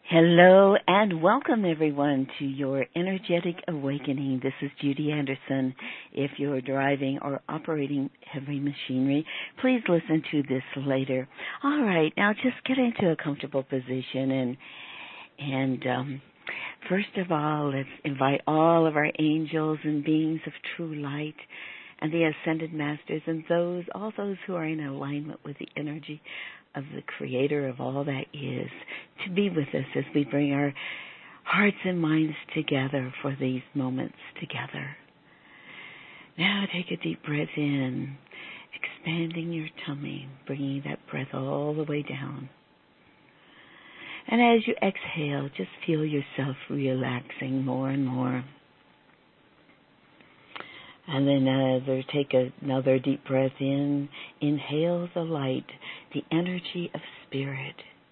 Hello and welcome everyone to your energetic awakening. This is Judy Anderson. If you're driving or operating heavy machinery, please listen to this later. All right, now just get into a comfortable position and first of all, let's invite all of our angels and beings of true light and the ascended masters and all those who are in alignment with the energy of the creator of all that is to be with us as we bring our hearts and minds together for these moments together. Now take a deep breath in, expanding your tummy, bringing that breath all the way down. And as you exhale, just feel yourself relaxing more and more. And then take another deep breath in. Inhale the light, the energy of spirit.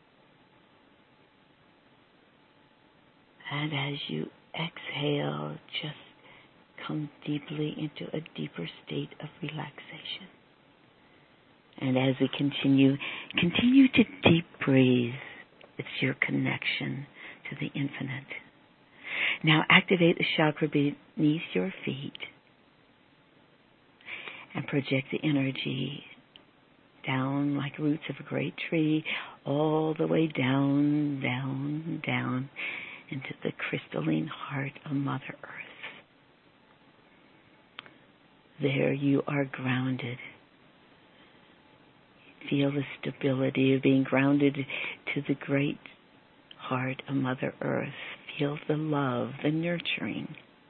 And as you exhale, just come deeply into a deeper state of relaxation. And as we continue to deep breathe. It's your connection to the infinite. Now activate the chakra beneath your feet. And project the energy down like roots of a great tree, all the way down, down, down into the crystalline heart of Mother Earth. There you are grounded. Feel the stability of being grounded to the great heart of Mother Earth. Feel the love, the nurturing.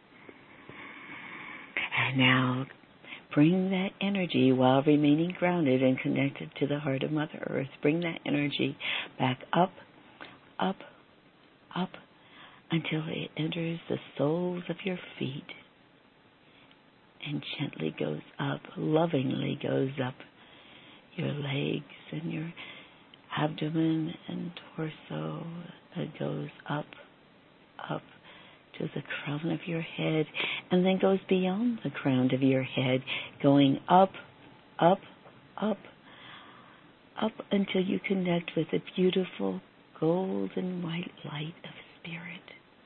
And now bring that energy while remaining grounded and connected to the heart of Mother Earth. Bring that energy back up, up, up until it enters the soles of your feet and gently goes up, lovingly goes up your legs and your abdomen and torso. It goes up, up to the crown of your head, and then goes beyond the crown of your head, going up, up, up, up until you connect with the beautiful golden white light of spirit,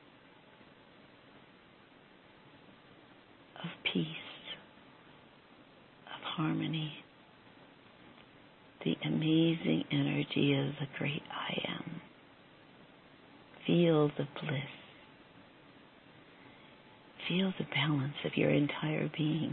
of peace, of harmony, the amazing energy of the great I Am. Feel the bliss. Feel the balance of your entire being.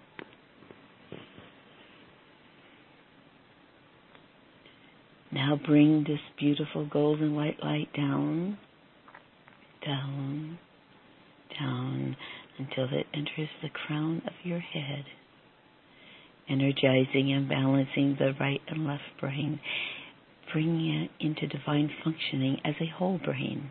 Now bring this beautiful golden white light down, down, down, until it enters the crown of your head, energizing and balancing the right and left brain, bringing it into divine functioning as a whole brain.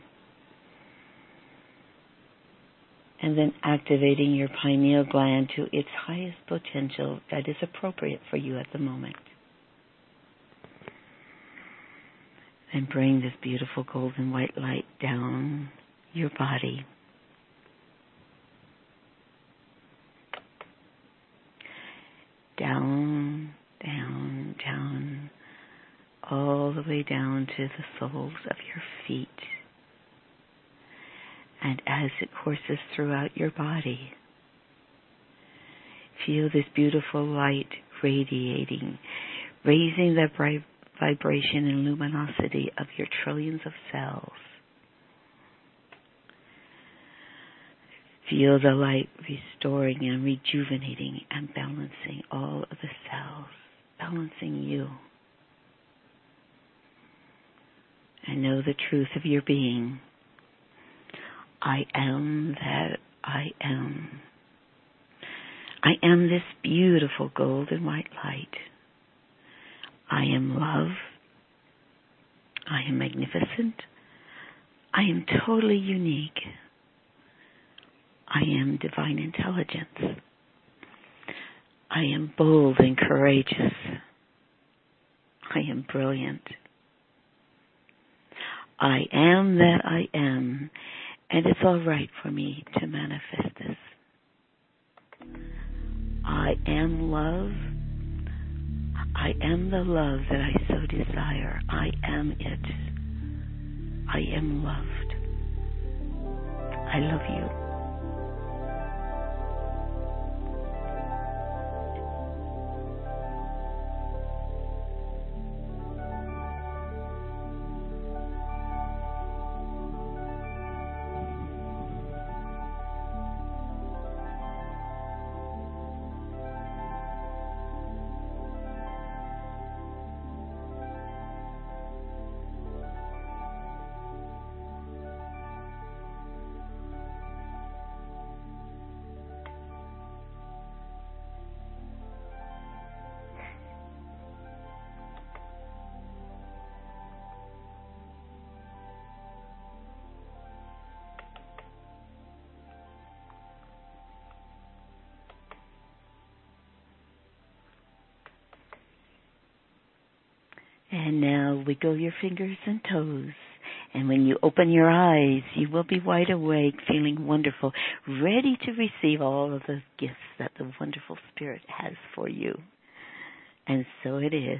And then activating your pineal gland to its highest potential that is appropriate for you at the moment. And bring this beautiful golden white light down your body. Down, down, down, all the way down to the soles of your feet. And as it courses throughout your body, feel this beautiful light radiating, raising the vibration and luminosity of your trillions of cells. Feel the light restoring and rejuvenating and balancing all of the cells, balancing you. And know the truth of your being. I am that I am. I am this beautiful golden white light. I am love. I am magnificent. I am totally unique. I am divine intelligence. I am bold and courageous. I am brilliant. I am that I am. And it's all right for me to manifest this. I am love. I am the love that I so desire. I am it. I am loved. I love you. And now wiggle your fingers and toes. And when you open your eyes, you will be wide awake, feeling wonderful, ready to receive all of the gifts that the wonderful Spirit has for you. And so it is.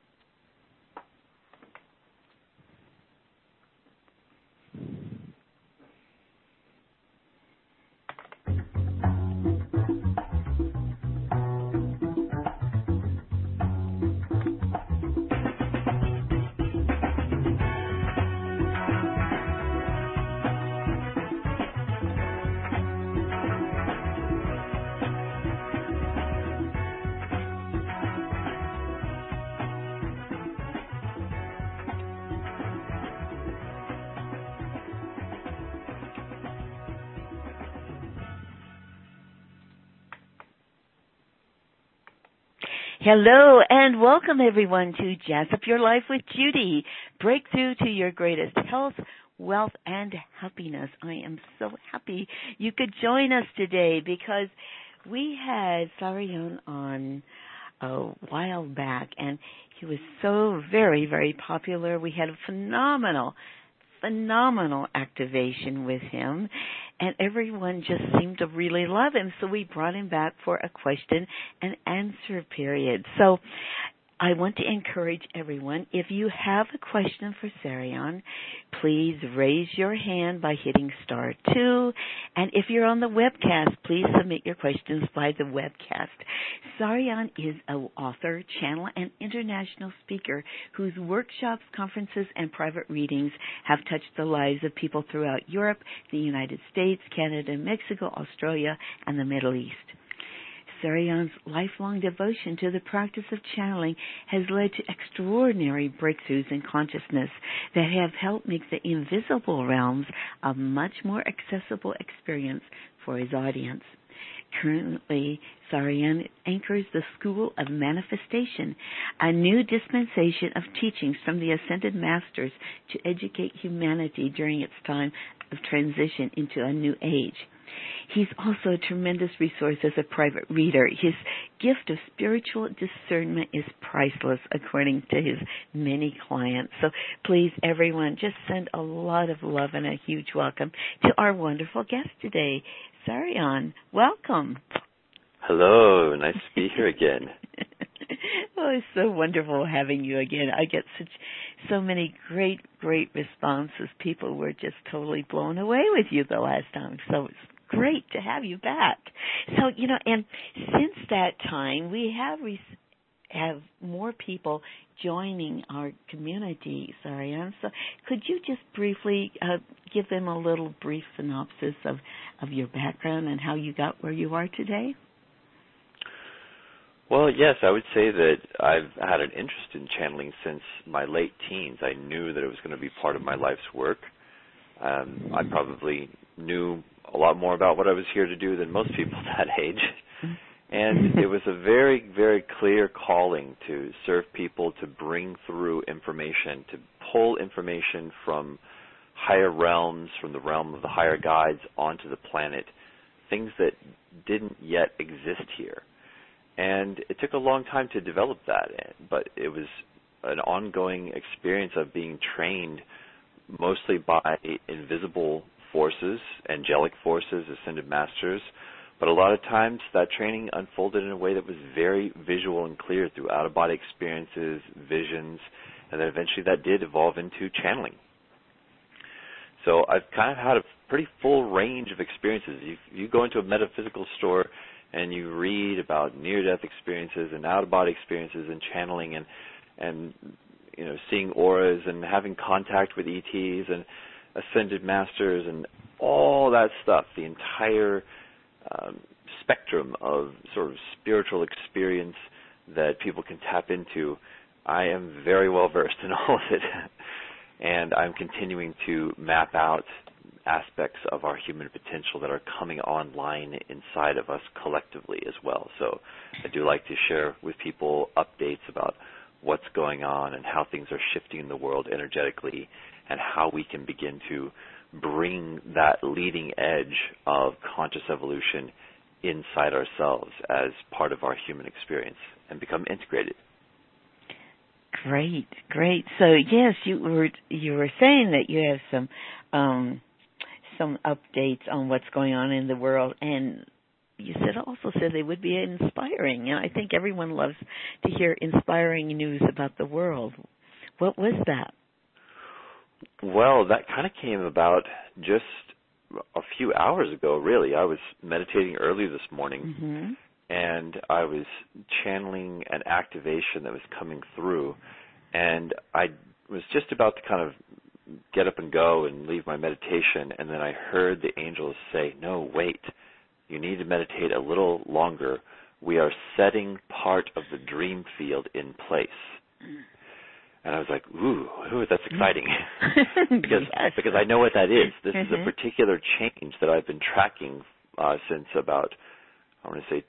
Hello and welcome everyone to Jazz Up Your Life with Judy. Breakthrough to your greatest health, wealth, and happiness. I am so happy you could join us today because we had Sarion on a while back and he was so very, very popular. We had a phenomenal activation with him, and everyone just seemed to really love him, so we brought him back for a question and answer period. So I want to encourage everyone, if you have a question for Sarion, please raise your hand by hitting *2. And if you're on the webcast, please submit your questions by the webcast. Sarion is an author, channel, and international speaker whose workshops, conferences, and private readings have touched the lives of people throughout Europe, the United States, Canada, Mexico, Australia, and the Middle East. Sarion's lifelong devotion to the practice of channeling has led to extraordinary breakthroughs in consciousness that have helped make the invisible realms a much more accessible experience for his audience. Currently, Sarion anchors the School of Manifestation, a new dispensation of teachings from the Ascended Masters to educate humanity during its time of transition into a new age. He's also a tremendous resource as a private reader. His gift of spiritual discernment is priceless, according to his many clients. So please, everyone, just send a lot of love and a huge welcome to our wonderful guest today, Sarion. Welcome. Hello. Nice to be here again. Oh, it's so wonderful having you again. I get so many great responses. People were just totally blown away with you the last time. So it's great to have you back. So, and since that time, we have more people joining our community, Sarion. So could you just briefly give them a little brief synopsis of your background and how you got where you are today? Well, yes, I would say that I've had an interest in channeling since my late teens. I knew that it was going to be part of my life's work. I probably knew a lot more about what I was here to do than most people that age. And it was a very, very clear calling to serve people, to bring through information, to pull information from higher realms, from the realm of the higher guides onto the planet, things that didn't yet exist here. And it took a long time to develop that, but it was an ongoing experience of being trained mostly by invisible forces, angelic forces, ascended masters, but a lot of times that training unfolded in a way that was very visual and clear through out-of-body experiences, visions, and then eventually that did evolve into channeling. So I've kind of had a pretty full range of experiences. You go into a metaphysical store and you read about near-death experiences and out-of-body experiences and channeling and seeing auras and having contact with ETs and ascended masters and all that stuff, the entire spectrum of sort of spiritual experience that people can tap into. I am very well versed in all of it, and I'm continuing to map out aspects of our human potential that are coming online inside of us collectively as well. So I do like to share with people updates about what's going on and how things are shifting in the world energetically and how we can begin to bring that leading edge of conscious evolution inside ourselves as part of our human experience and become integrated. Great. So yes, you were saying that you have some updates on what's going on in the world, and you also said they would be inspiring. And I think everyone loves to hear inspiring news about the world. What was that? Well, that kind of came about just a few hours ago, really. I was meditating early this morning, and I was channeling an activation that was coming through, and I was just about to kind of get up and go and leave my meditation, and then I heard the angels say, "No, wait, you need to meditate a little longer. We are setting part of the dream field in place." And I was like, ooh, that's exciting. because I know what that is. This is a particular change that I've been tracking since about, I want to say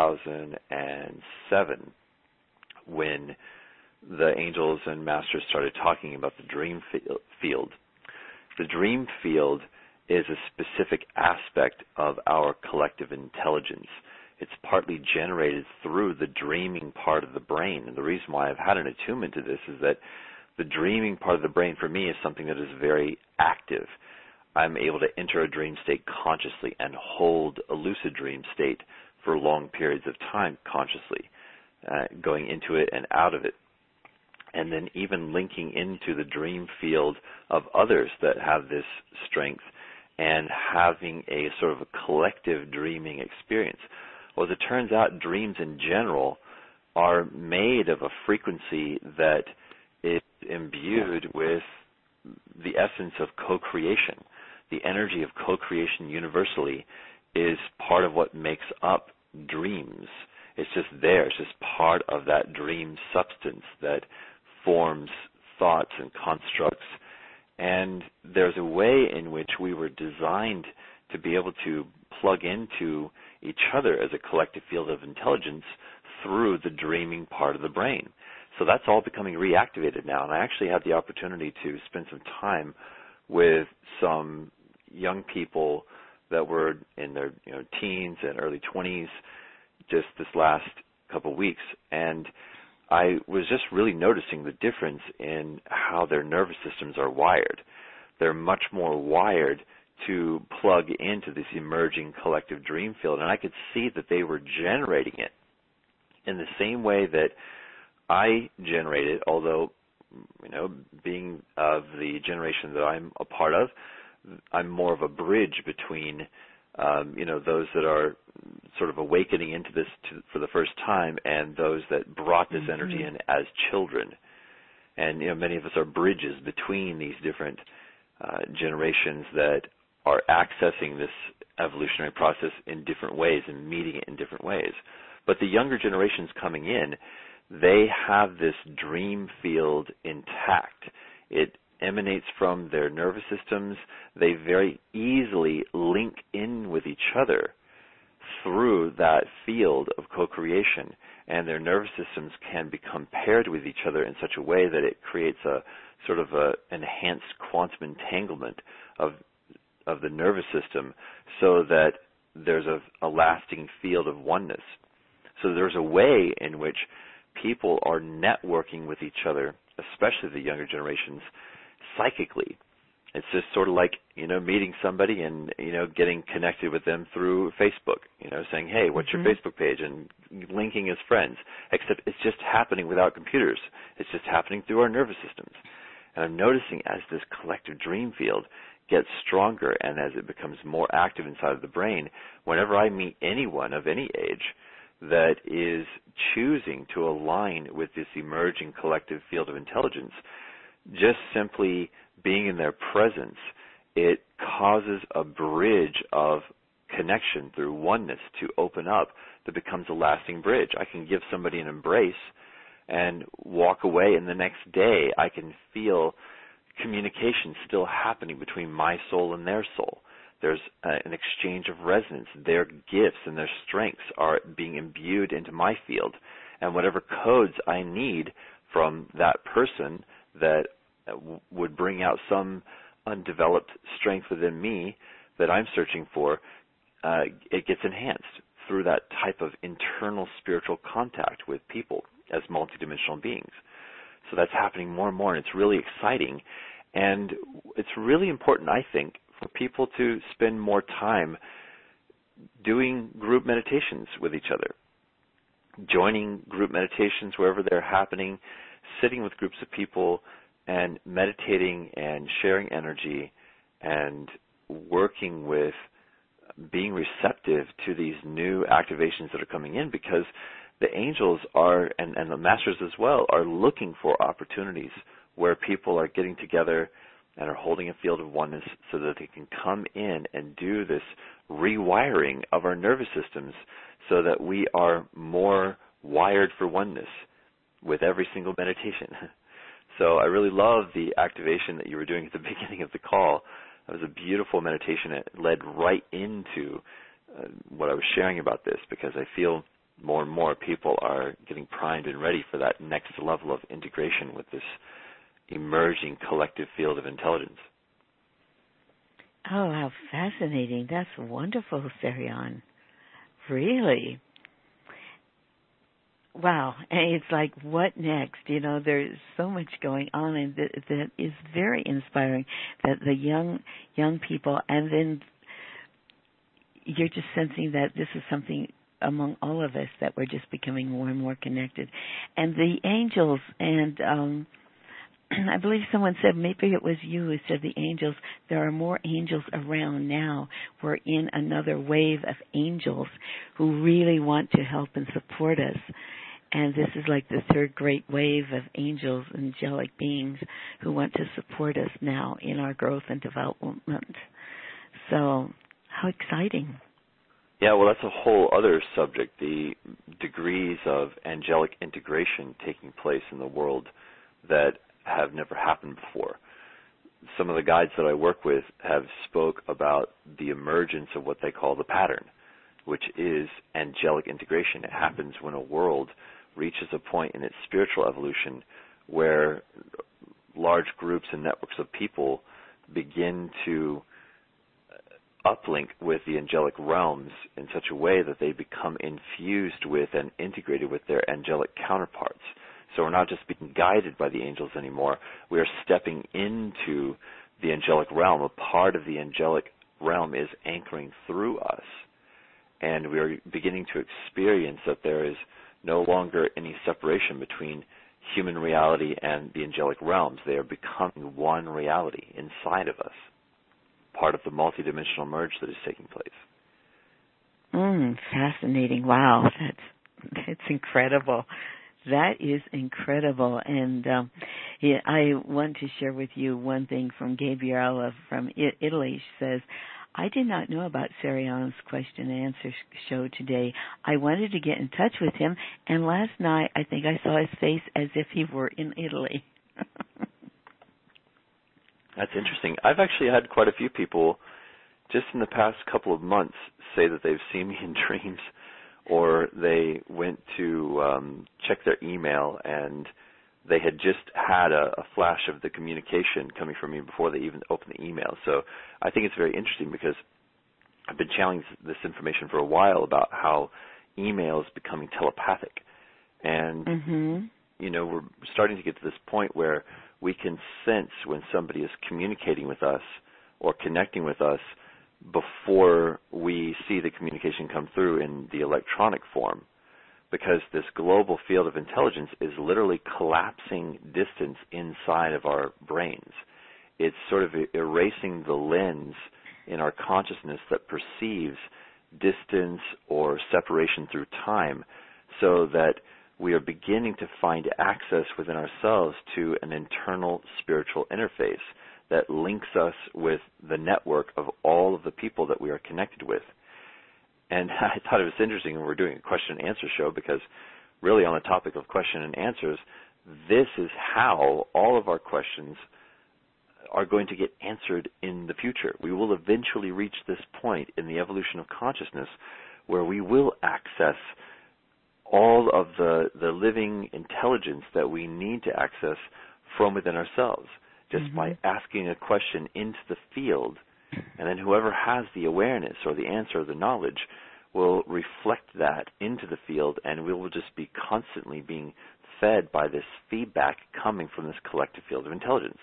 2007, when the angels and masters started talking about the dream field. The dream field is a specific aspect of our collective intelligence. It's partly generated through the dreaming part of the brain. And the reason why I've had an attunement to this is that the dreaming part of the brain for me is something that is very active. I'm able to enter a dream state consciously and hold a lucid dream state for long periods of time consciously, going into it and out of it. And then even linking into the dream field of others that have this strength and having a sort of a collective dreaming experience. Well, as it turns out, dreams in general are made of a frequency that is imbued with the essence of co-creation. The energy of co-creation universally is part of what makes up dreams. It's just there. It's just part of that dream substance that forms thoughts and constructs. And there's a way in which we were designed to be able to plug into each other as a collective field of intelligence through the dreaming part of the brain. So that's all becoming reactivated now. And I actually had the opportunity to spend some time with some young people that were in their teens and early 20s just this last couple of weeks. And I was just really noticing the difference in how their nervous systems are wired. They're much more wired to plug into this emerging collective dream field, and I could see that they were generating it in the same way that I generate it, although, being of the generation that I'm a part of, I'm more of a bridge between, those that are sort of awakening into this for the first time and those that brought this energy in as children. And, many of us are bridges between these different generations that are accessing this evolutionary process in different ways and meeting it in different ways. But the younger generations coming in, they have this dream field intact. It emanates from their nervous systems. They very easily link in with each other through that field of co-creation, and their nervous systems can become paired with each other in such a way that it creates a sort of a enhanced quantum entanglement of the nervous system, so that there's a lasting field of oneness. So there's a way in which people are networking with each other, especially the younger generations, psychically. It's just sort of like, meeting somebody and, getting connected with them through Facebook, saying, hey, what's your Facebook page? And linking as friends. Except it's just happening without computers. It's just happening through our nervous systems. And I'm noticing as this collective dream field gets stronger and as it becomes more active inside of the brain, whenever I meet anyone of any age that is choosing to align with this emerging collective field of intelligence, just simply being in their presence, it causes a bridge of connection through oneness to open up that becomes a lasting bridge. I can give somebody an embrace and walk away, and the next day I can feel communication still happening between my soul and their soul. There's an exchange of resonance. Their gifts and their strengths are being imbued into my field, and whatever codes I need from that person that would bring out some undeveloped strength within me that I'm searching for, it gets enhanced through that type of internal spiritual contact with people as multidimensional beings. So that's happening more and more, and it's really exciting. And it's really important, I think, for people to spend more time doing group meditations with each other, joining group meditations wherever they're happening, sitting with groups of people and meditating and sharing energy and working with being receptive to these new activations that are coming in, because the angels are, and the masters as well, are looking for opportunities where people are getting together and are holding a field of oneness so that they can come in and do this rewiring of our nervous systems so that we are more wired for oneness with every single meditation. So I really love the activation that you were doing at the beginning of the call. That was a beautiful meditation. It led right into what I was sharing about this, because I feel more and more people are getting primed and ready for that next level of integration with this emerging collective field of intelligence. Oh, how fascinating. That's wonderful, Sarian. Really. Wow. And it's like, what next? You know, there's so much going on, and that is very inspiring, that the young people, and then you're just sensing that this is something among all of us, that we're just becoming more and more connected. And the angels, and I believe someone said, maybe it was you who said the angels, there are more angels around now. We're in another wave of angels who really want to help and support us. And this is like the third great wave of angels, angelic beings who want to support us now in our growth and development. So, how exciting. Yeah, well, that's a whole other subject, the degrees of angelic integration taking place in the world that have never happened before. Some of the guides that I work with have spoke about the emergence of what they call the pattern, which is angelic integration. It happens when a world reaches a point in its spiritual evolution where large groups and networks of people begin to uplink with the angelic realms in such a way that they become infused with and integrated with their angelic counterparts. So we're not just being guided by the angels anymore. We are stepping into the angelic realm. A part of the angelic realm is anchoring through us. And we are beginning to experience that there is no longer any separation between human reality and the angelic realms. They are becoming one reality inside of us, part of the multidimensional merge that is taking place. Fascinating. Wow, that's incredible. That is incredible. And I want to share with you one thing from Gabriella from Italy. She says, I did not know about Sarian's question and answer show today. I wanted to get in touch with him, and last night I think I saw his face as if he were in Italy. That's interesting. I've actually had quite a few people just in the past couple of months say that they've seen me in dreams, or they went to check their email and they had just had a flash of the communication coming from me before they even opened the email. So I think it's very interesting, because I've been channeling this information for a while about how email is becoming telepathic. And, you know, we're starting to get to this point where we can sense when somebody is communicating with us or connecting with us before we see the communication come through in the electronic form, because this global field of intelligence is literally collapsing distance inside of our brains. it's sort of erasing the lens in our consciousness that perceives distance or separation through time, so that we are beginning to find access within ourselves to an internal spiritual interface that links us with the network of all of the people that we are connected with. And I thought it was interesting when we're doing a question and answer show, because really on the topic of question and answers, this is how all of our questions are going to get answered in the future. We will eventually reach this point in the evolution of consciousness where we will access all of the living intelligence that we need to access from within ourselves, just by asking a question into the field, and then whoever has the awareness or the answer or the knowledge will reflect that into the field, and we will just be constantly being fed by this feedback coming from this collective field of intelligence.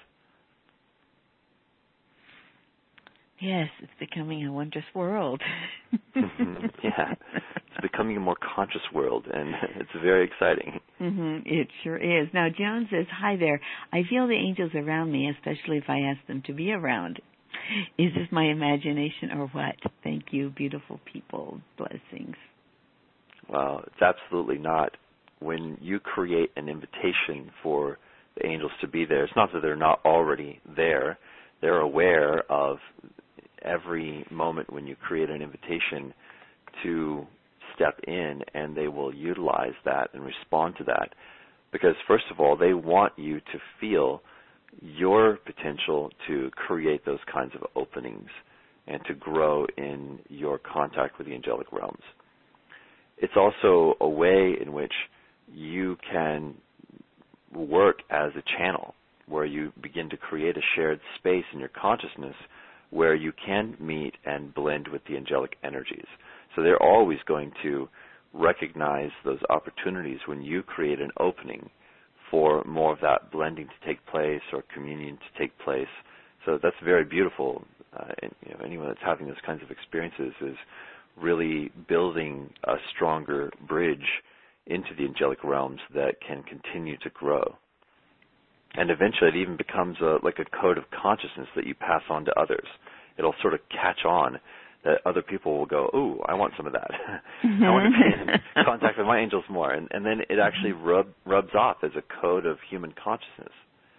Yes, it's becoming a wondrous world. Yeah, it's becoming a more conscious world, and it's very exciting. It sure is. Now, Joan says, hi there. I feel the angels around me, especially if I ask them to be around. Is this my imagination or what? Thank you, beautiful people. Blessings. Well, it's absolutely not. When you create an invitation for the angels to be there, it's not that they're not already there. They're aware of every moment when you create an invitation to step in, and they will utilize that and respond to that. Because, first of all, they want you to feel your potential to create those kinds of openings and to grow in your contact with the angelic realms. It's also a way in which you can work as a channel, where you begin to create a shared space in your consciousness where you can meet and blend with the angelic energies. So they're always going to recognize those opportunities when you create an opening for more of that blending to take place or communion to take place. So that's very beautiful. And, anyone that's having those kinds of experiences is really building a stronger bridge into the angelic realms that can continue to grow. And eventually it even becomes like a code of consciousness that you pass on to others. It'll sort of catch on that other people will go, ooh, I want some of that. I want to be in contact with my angels more. And then it actually rubs off as a code of human consciousness.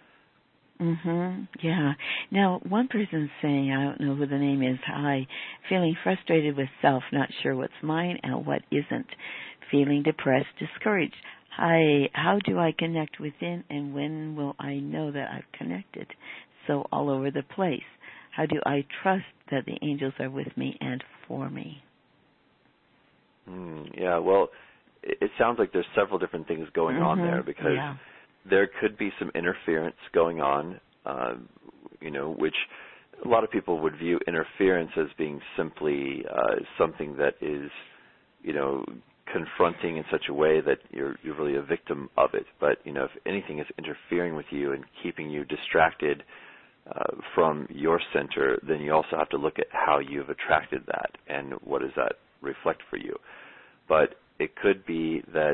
Yeah. Now, one person's saying, I don't know who the name is, hi, feeling frustrated with self, not sure what's mine and what isn't, feeling depressed, discouraged. Hi, how do I connect within, and when will I know that I've connected? So all over the place. How do I trust that the angels are with me and for me? Yeah, well, it sounds like there's several different things going on there, because there could be some interference going on, which a lot of people would view interference as being simply something that is, confronting in such a way that you're really a victim of it. But, if anything is interfering with you and keeping you distracted from your center, then you also have to look at how you've attracted that and what does that reflect for you. But it could be that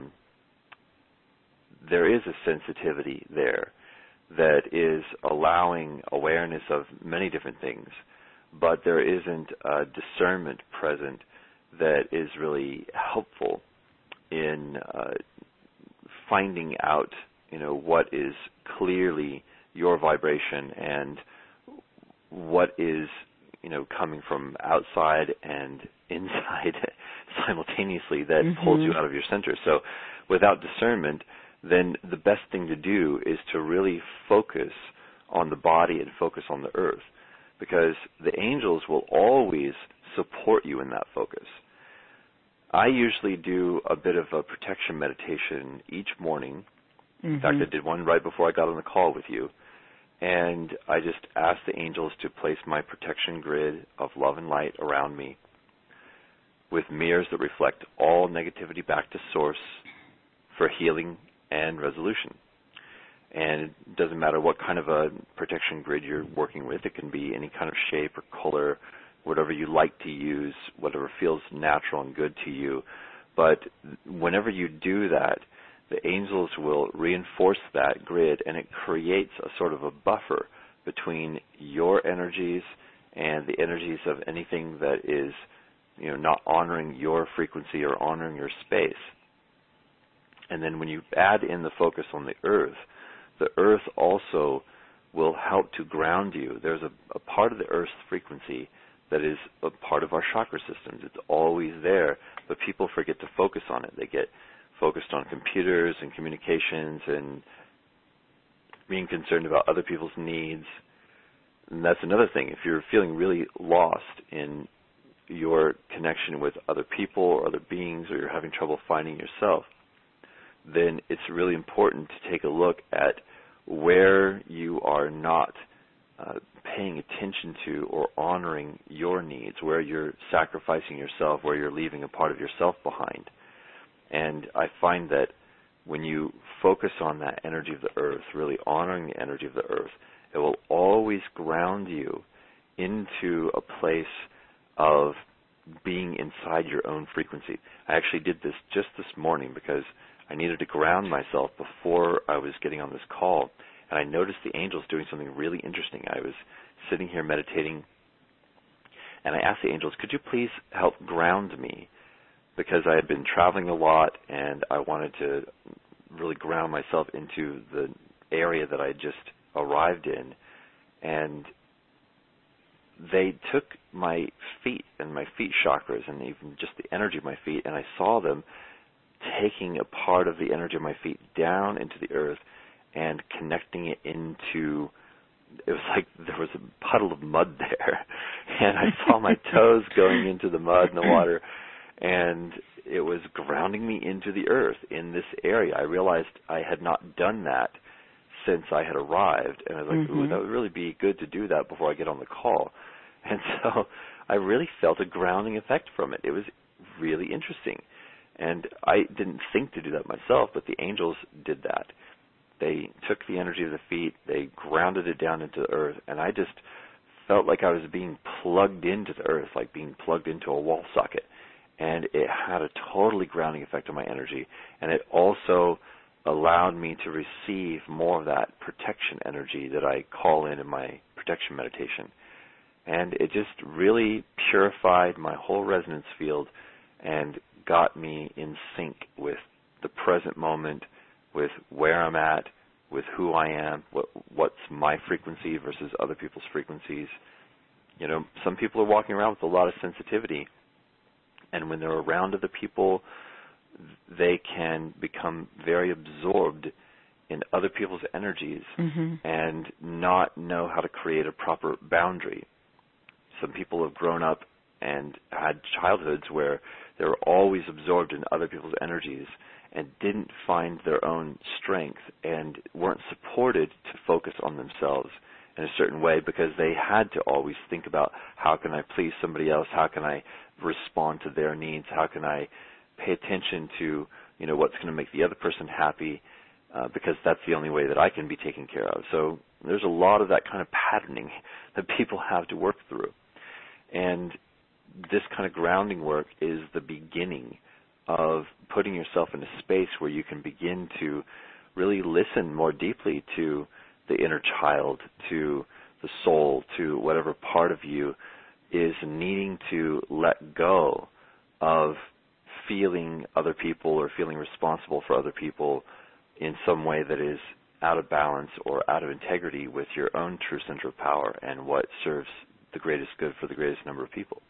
there is a sensitivity there that is allowing awareness of many different things, but there isn't a discernment present that is really helpful in finding out, what is clearly your vibration and what is, coming from outside and inside simultaneously that pulls you out of your center. So without discernment, then the best thing to do is to really focus on the body and focus on the earth, because the angels will always support you in that focus. I usually do a bit of a protection meditation each morning. In fact, I did one right before I got on the call with you. And I just asked the angels to place my protection grid of love and light around me with mirrors that reflect all negativity back to source for healing and resolution. And it doesn't matter what kind of a protection grid you're working with. It can be any kind of shape or color, whatever you like to use, whatever feels natural and good to you. But whenever you do that, the angels will reinforce that grid, and it creates a sort of a buffer between your energies and the energies of anything that is, not honoring your frequency or honoring your space. And then when you add in the focus on the earth also will help to ground you. There's a part of the earth's frequency that is a part of our chakra systems. It's always there, but people forget to focus on it. They get focused on computers and communications and being concerned about other people's needs. And that's another thing. If you're feeling really lost in your connection with other people or other beings, or you're having trouble finding yourself, then it's really important to take a look at where you are not paying attention to or honoring your needs, where you're sacrificing yourself, where you're leaving a part of yourself behind. And I find that when you focus on that energy of the earth, really honoring the energy of the earth, it will always ground you into a place of being inside your own frequency. I actually did this just this morning because I needed to ground myself before I was getting on this call, and I noticed the angels doing something really interesting. I was sitting here meditating, and I asked the angels, could you please help ground me? Because I had been traveling a lot, and I wanted to really ground myself into the area that I had just arrived in. And they took my feet and my feet chakras and even just the energy of my feet, and I saw them taking a part of the energy of my feet down into the earth and connecting it into, it was like there was a puddle of mud there, and I saw my toes going into the mud and the water, and it was grounding me into the earth in this area. I realized I had not done that since I had arrived, and I was like, ooh, that would really be good to do that before I get on the call. And so I really felt a grounding effect from it. It was really interesting. And I didn't think to do that myself, but the angels did that. They took the energy of the feet, they grounded it down into the earth, and I just felt like I was being plugged into the earth, like being plugged into a wall socket. And it had a totally grounding effect on my energy, and it also allowed me to receive more of that protection energy that I call in my protection meditation. And it just really purified my whole resonance field and got me in sync with the present moment, with where I'm at, with who I am, what's my frequency versus other people's frequencies. You know, some people are walking around with a lot of sensitivity, and when they're around other people, they can become very absorbed in other people's energies and not know how to create a proper boundary. Some people have grown up and had childhoods where they were always absorbed in other people's energies and didn't find their own strength and weren't supported to focus on themselves in a certain way because they had to always think about how can I please somebody else, how can I respond to their needs, how can I pay attention to, you know, what's going to make the other person happy, because that's the only way that I can be taken care of. So there's a lot of that kind of patterning that people have to work through. And this kind of grounding work is the beginning of putting yourself in a space where you can begin to really listen more deeply to the inner child, to the soul, to whatever part of you is needing to let go of feeling other people or feeling responsible for other people in some way that is out of balance or out of integrity with your own true center of power and what serves the greatest good for the greatest number of people.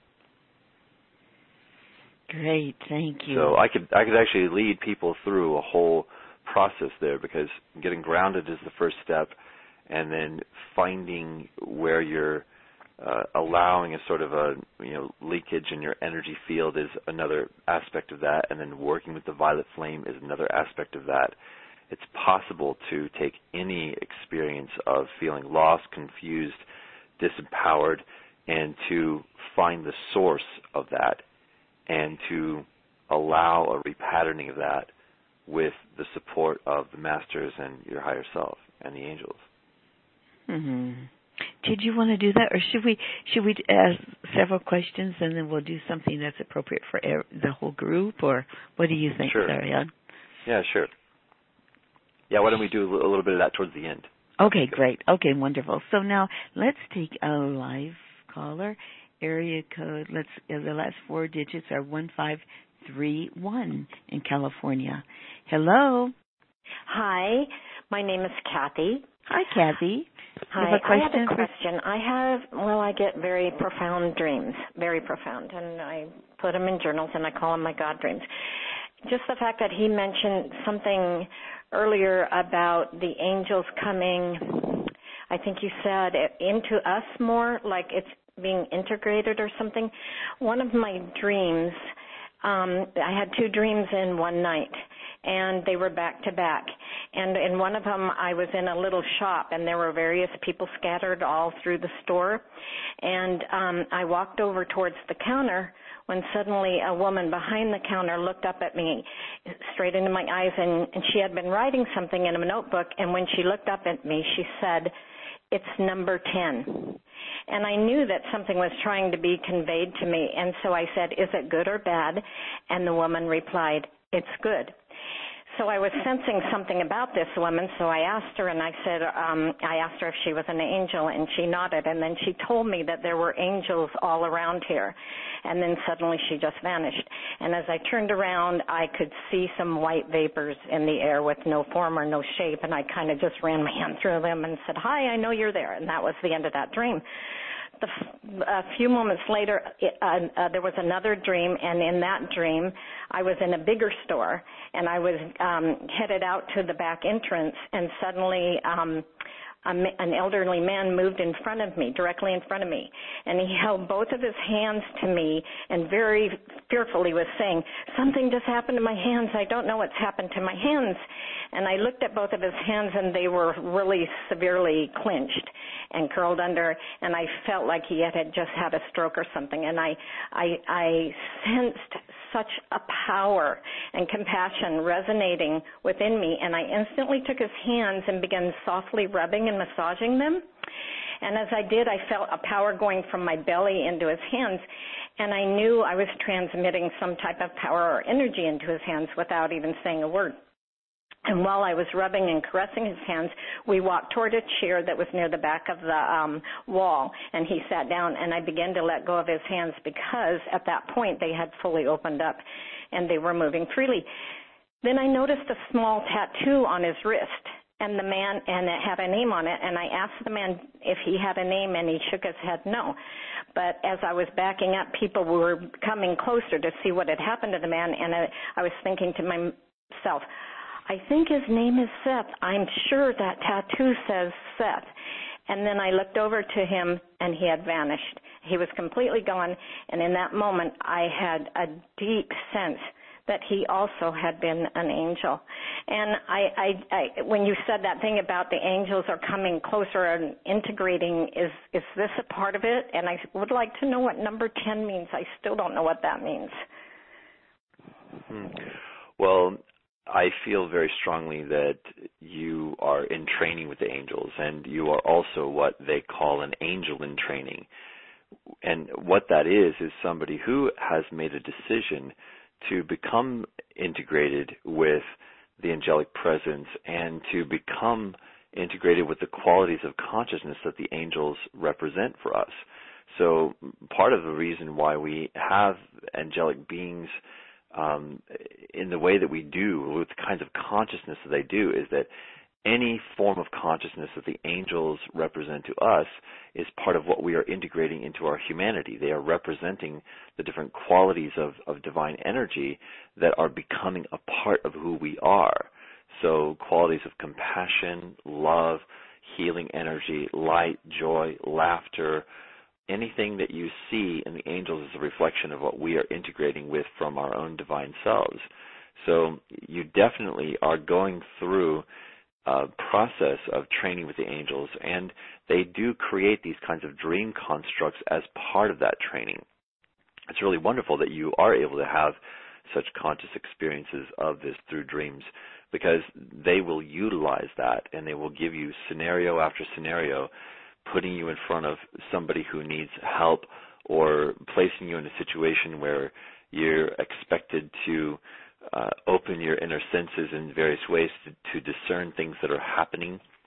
Great, thank you. So I could actually lead people through a whole process there, because getting grounded is the first step, and then finding where you're allowing a sort of a leakage in your energy field is another aspect of that, and then working with the violet flame is another aspect of that. It's possible to take any experience of feeling lost, confused, disempowered, and to find the source of that and to allow a repatterning of that with the support of the masters and your higher self and the angels. Did you want to do that, or should we ask several questions and then we'll do something that's appropriate for the whole group, or what do you think, Sure. Sarian? Yeah, sure. Yeah, why don't we do a little bit of that towards the end? Okay, great. Okay, wonderful. So now let's take a live caller. Area code, the last four digits are 1531 in California. Hello. Hi, my name is Kathy. Hi, Kathy. Hi, You have a question? I have a question. I get very profound dreams, very profound, and I put them in journals and I call them my God dreams. Just the fact that he mentioned something earlier about the angels coming, I think you said, into us more, like it's being integrated or something. One of my dreams, I had two dreams in one night, and they were back to back. And in one of them, I was in a little shop, and there were various people scattered all through the store. And I walked over towards the counter when suddenly a woman behind the counter looked up at me straight into my eyes, and she had been writing something in a notebook, and when she looked up at me, she said, "It's number 10. And I knew that something was trying to be conveyed to me, and so I said, "Is it good or bad?" And the woman replied, "It's good." So I was sensing something about this woman, so I asked her, and I said, I asked her if she was an angel, and she nodded, and then she told me that there were angels all around here, and then suddenly she just vanished. And as I turned around, I could see some white vapors in the air with no form or no shape, and I kind of just ran my hand through them and said, "Hi, I know you're there," and that was the end of that dream. A few moments later, there was another dream, and in that dream, I was in a bigger store, and I was headed out to the back entrance, and suddenly an elderly man moved in front of me, directly in front of me, and he held both of his hands to me and very fearfully was saying, "Something just happened to my hands. I don't know what's happened to my hands." And I looked at both of his hands, and they were really severely clenched and curled under, and I felt like he had just had a stroke or something. And I sensed such a power and compassion resonating within me, and I instantly took his hands and began softly rubbing and massaging them. And as I did, I felt a power going from my belly into his hands, and I knew I was transmitting some type of power or energy into his hands without even saying a word. And while I was rubbing and caressing his hands, we walked toward a chair that was near the back of the wall, and he sat down, and I began to let go of his hands because at that point they had fully opened up, and they were moving freely. Then I noticed a small tattoo on his wrist, and it had a name on it, and I asked the man if he had a name, and he shook his head no. But as I was backing up, people were coming closer to see what had happened to the man, and I was thinking to myself, I think his name is Seth. I'm sure that tattoo says Seth. And then I looked over to him, and he had vanished. He was completely gone, and in that moment, I had a deep sense that he also had been an angel. And I when you said that thing about the angels are coming closer and integrating, is this a part of it? And I would like to know what number 10 means. I still don't know what that means. Well, I feel very strongly that you are in training with the angels, and you are also what they call an angel in training. And what that is somebody who has made a decision to become integrated with the angelic presence and to become integrated with the qualities of consciousness that the angels represent for us. So part of the reason why we have angelic beings in the way that we do, with the kinds of consciousness that they do, is that any form of consciousness that the angels represent to us is part of what we are integrating into our humanity. They are representing the different qualities of divine energy that are becoming a part of who we are. So qualities of compassion, love, healing energy, light, joy, laughter, anything that you see in the angels is a reflection of what we are integrating with from our own divine selves. So you definitely are going through a process of training with the angels, and they do create these kinds of dream constructs as part of that training. It's really wonderful that you are able to have such conscious experiences of this through dreams, because they will utilize that, and they will give you scenario after scenario, putting you in front of somebody who needs help or placing you in a situation where you're expected to open your inner senses in various ways to discern things that are happening.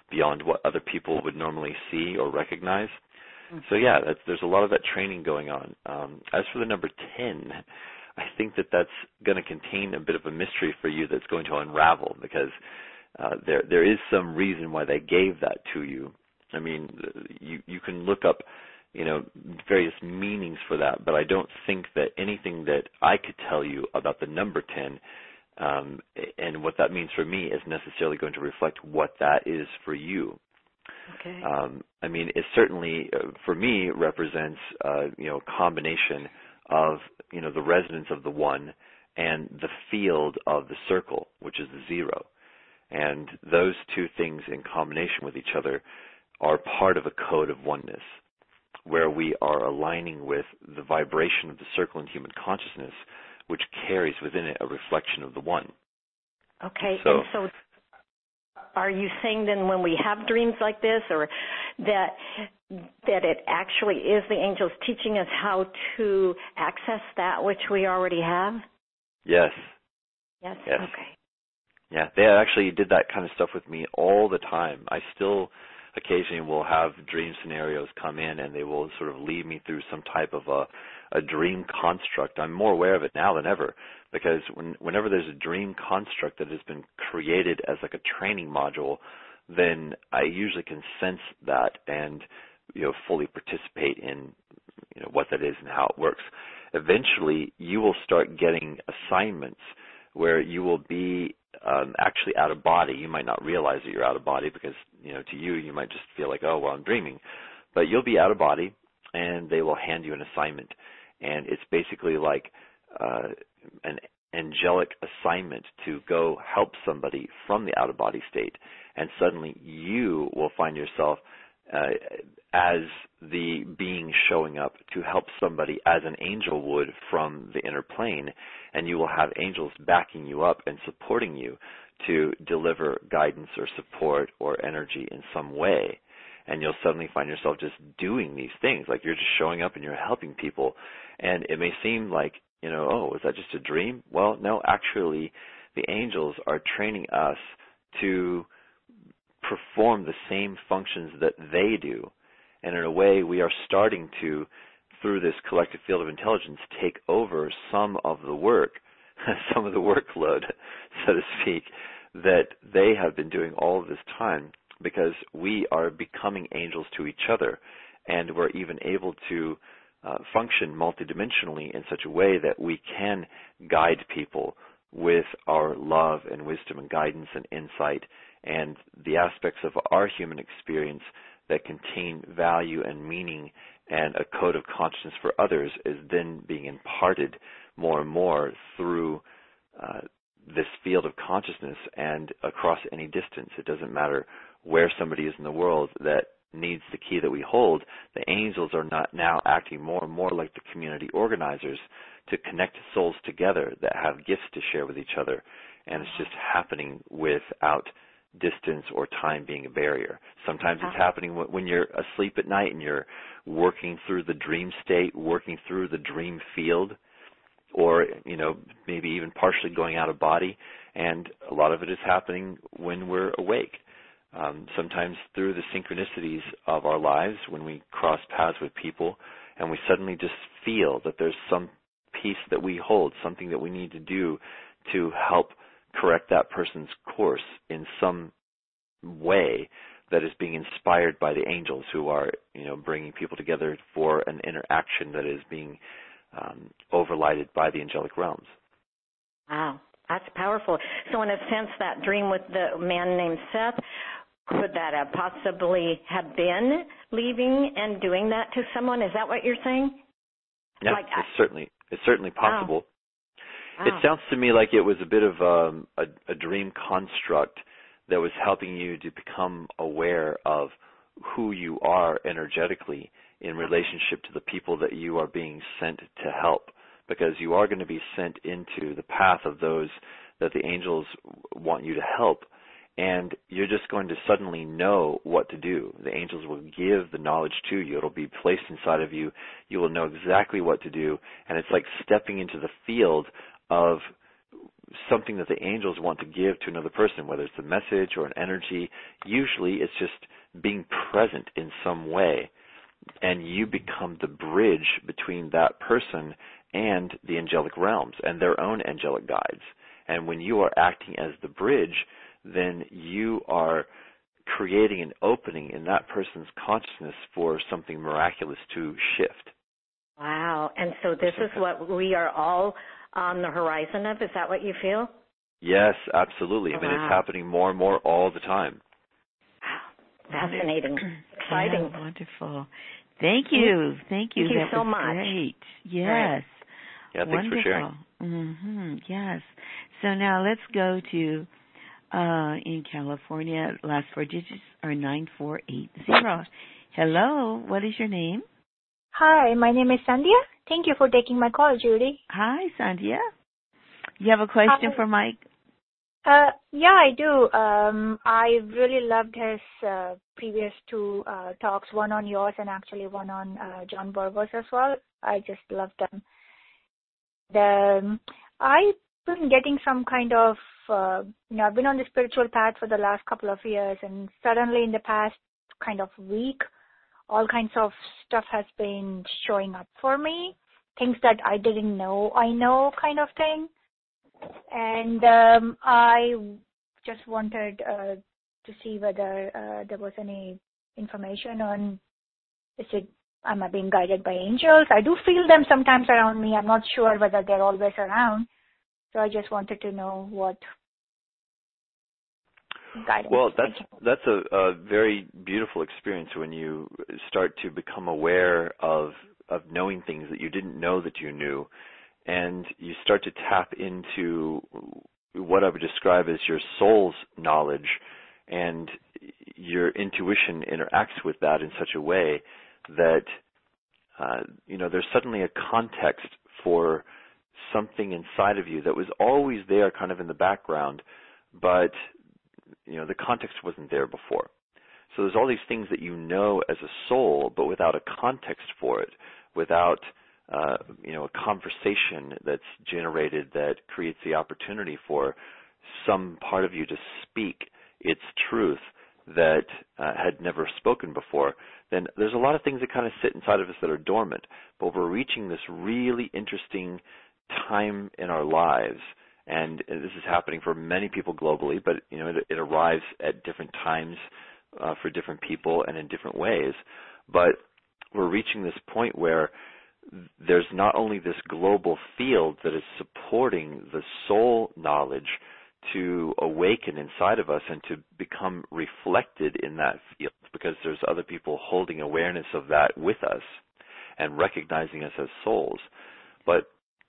beyond what other people would normally see or recognize. So yeah, there's a lot of that training going on. As for the number 10, I think that's going to contain a bit of a mystery for you that's going to unravel, because there is some reason why they gave that to you. I mean, you can look up, various meanings for that, but I don't think that anything that I could tell you about the number 10 and what that means for me is necessarily going to reflect what that is for you. Okay. I mean, it certainly, for me, represents, a combination of, the resonance of the 1 and the field of the circle, which is the 0. And those two things in combination with each other are part of a code of oneness, where we are aligning with the vibration of the circle in human consciousness, which carries within it a reflection of the 1. Okay, and so are you saying then when we have dreams like this, or that it actually is the angels teaching us how to access that which we already have? Yes. Yes? Yes. Okay. Yeah, they actually did that kind of stuff with me all the time. I still occasionally will have dream scenarios come in, and they will sort of lead me through some type of a dream construct. I'm more aware of it now than ever, because whenever there's a dream construct that has been created as like a training module, then I usually can sense that and fully participate in what that is and how it works. Eventually, you will start getting assignments where you will be actually out of body. You might not realize that you're out of body, because to you might just feel like, oh, well, I'm dreaming. But you'll be out of body, and they will hand you an assignment. And it's basically like an angelic assignment to go help somebody from the out-of-body state. And suddenly you will find yourself as the being showing up to help somebody as an angel would from the inner plane, and you will have angels backing you up and supporting you to deliver guidance or support or energy in some way. And you'll suddenly find yourself just doing these things, like you're just showing up and you're helping people. And it may seem like, oh, is that just a dream? Well, no, actually, the angels are training us to perform the same functions that they do. And in a way, we are starting to, through this collective field of intelligence, take over some of the work, some of the workload, so to speak, that they have been doing all of this time, because we are becoming angels to each other, and we're even able to function multidimensionally in such a way that we can guide people with our love and wisdom and guidance and insight, and the aspects of our human experience that contain value and meaning and a code of consciousness for others is then being imparted more and more through this field of consciousness and across any distance. It doesn't matter where somebody is in the world that needs the key that we hold. The angels are not now acting more and more like the community organizers to connect souls together that have gifts to share with each other. And it's just happening without distance or time being a barrier. Sometimes it's happening when you're asleep at night and you're working through the dream state, working through the dream field, or, maybe even partially going out of body. And a lot of it is happening when we're awake. Sometimes through the synchronicities of our lives, when we cross paths with people and we suddenly just feel that there's some piece that we hold, something that we need to do to help correct that person's course in some way that is being inspired by the angels who are, bringing people together for an interaction that is being overlighted by the angelic realms. Wow, that's powerful. So in a sense, that dream with the man named Seth, could that have possibly have been leaving and doing that to someone? Is that what you're saying? Yeah, it's certainly possible. Wow. It sounds to me like it was a bit of a dream construct that was helping you to become aware of who you are energetically in relationship to the people that you are being sent to help, because you are going to be sent into the path of those that the angels want you to help, and you're just going to suddenly know what to do. The angels will give the knowledge to you. It'll be placed inside of you. You will know exactly what to do, and it's like stepping into the field of something that the angels want to give to another person, whether it's a message or an energy. Usually it's just being present in some way, and you become the bridge between that person and the angelic realms and their own angelic guides. And when you are acting as the bridge, then you are creating an opening in that person's consciousness for something miraculous to shift. Wow. And so this is what we are all on the horizon of? Is that what you feel? Yes, absolutely. I mean, it's happening more and more all the time. Wow. Fascinating. Exciting. Yeah, wonderful. Thank you. Thank you. Thank you that so was much. Great. Yes. Right. Yeah, thanks wonderful. for sharing. Mm-hmm. Yes. So now let's go to in California. Last four digits are 9480. Hello. What is your name? Hi, my name is Sandhya. Thank you for taking my call, Judy. Hi, Sandhya. You have a question for Mike? Yeah, I do. I really loved his previous two talks, one on yours and actually one on John Burgos as well. I just loved them. I've been getting some kind of, I've been on the spiritual path for the last couple of years, and suddenly in the past kind of week, all kinds of stuff has been showing up for me, things that I didn't know I know kind of thing. And I just wanted to see whether there was any information on, am I being guided by angels? I do feel them sometimes around me. I'm not sure whether they're always around. So I just wanted to know what guidance. Well, that's a very beautiful experience when you start to become aware of knowing things that you didn't know that you knew, and you start to tap into what I would describe as your soul's knowledge, and your intuition interacts with that in such a way that there's suddenly a context for something inside of you that was always there kind of in the background, but the context wasn't there before. So there's all these things that you know as a soul, but without a context for it, without a conversation that's generated that creates the opportunity for some part of you to speak its truth that had never spoken before, then there's a lot of things that kind of sit inside of us that are dormant. But we're reaching this really interesting time in our lives, and this is happening for many people globally, but it arrives at different times for different people and in different ways. But we're reaching this point where there's not only this global field that is supporting the soul knowledge to awaken inside of us and to become reflected in that field, because there's other people holding awareness of that with us and recognizing us as souls. But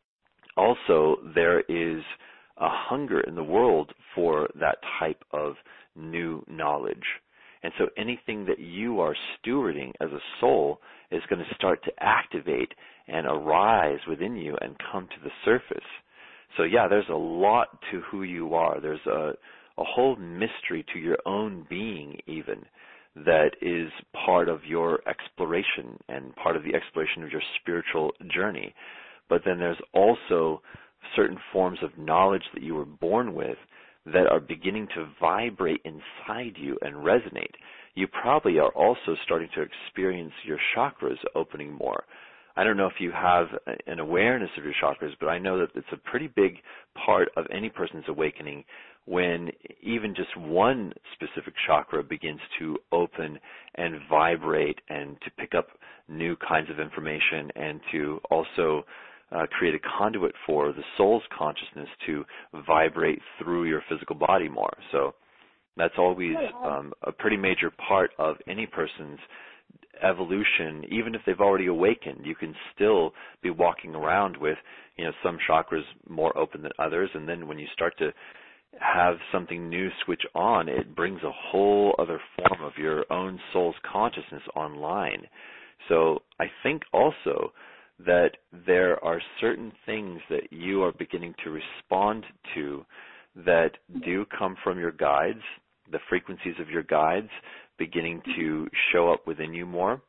also there is a hunger in the world for that type of new knowledge. And so anything that you are stewarding as a soul is going to start to activate and arise within you and come to the surface. So yeah, there's a lot to who you are. There's a whole mystery to your own being even that is part of your exploration and part of the exploration of your spiritual journey. But then there's also certain forms of knowledge that you were born with that are beginning to vibrate inside you and resonate. You probably are also starting to experience your chakras opening more. I don't know if you have an awareness of your chakras, but I know that it's a pretty big part of any person's awakening when even just one specific chakra begins to open and vibrate and to pick up new kinds of information and to also create a conduit for the soul's consciousness to vibrate through your physical body more. So that's always a pretty major part of any person's evolution. Even if they've already awakened, you can still be walking around with, some chakras more open than others, and then when you start to have something new switch on, it brings a whole other form of your own soul's consciousness online. So I think also that there are certain things that you are beginning to respond to that do come from your guides, the frequencies of your guides beginning to show up within you more.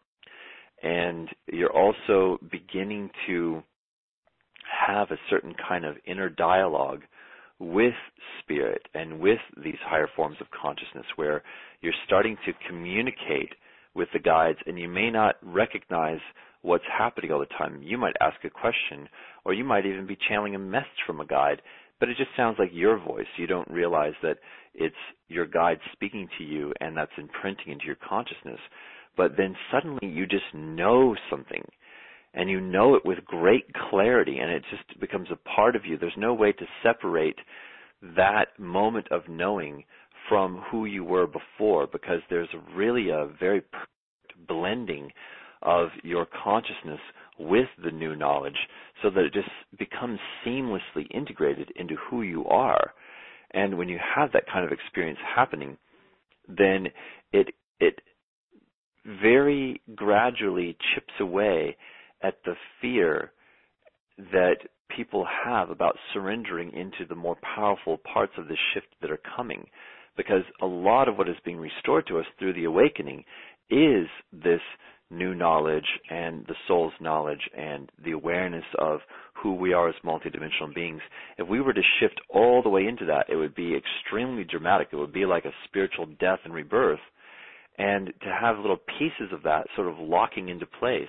And you're also beginning to have a certain kind of inner dialogue with spirit and with these higher forms of consciousness, where you're starting to communicate with the guides, and you may not recognize what's happening all the time. You might ask a question, or you might even be channeling a message from a guide, but it just sounds like your voice. You don't realize that it's your guide speaking to you, and that's imprinting into your consciousness. But then suddenly you just know something, and you know it with great clarity, and it just becomes a part of you. There's no way to separate that moment of knowing from who you were before, because there's really a very perfect blending of your consciousness with the new knowledge, so that it just becomes seamlessly integrated into who you are. And when you have that kind of experience happening, then it very gradually chips away at the fear that people have about surrendering into the more powerful parts of the shift that are coming. Because a lot of what is being restored to us through the awakening is this new knowledge and the soul's knowledge and the awareness of who we are as multidimensional beings. If we were to shift all the way into that, it would be extremely dramatic. It would be like a spiritual death and rebirth. And to have little pieces of that sort of locking into place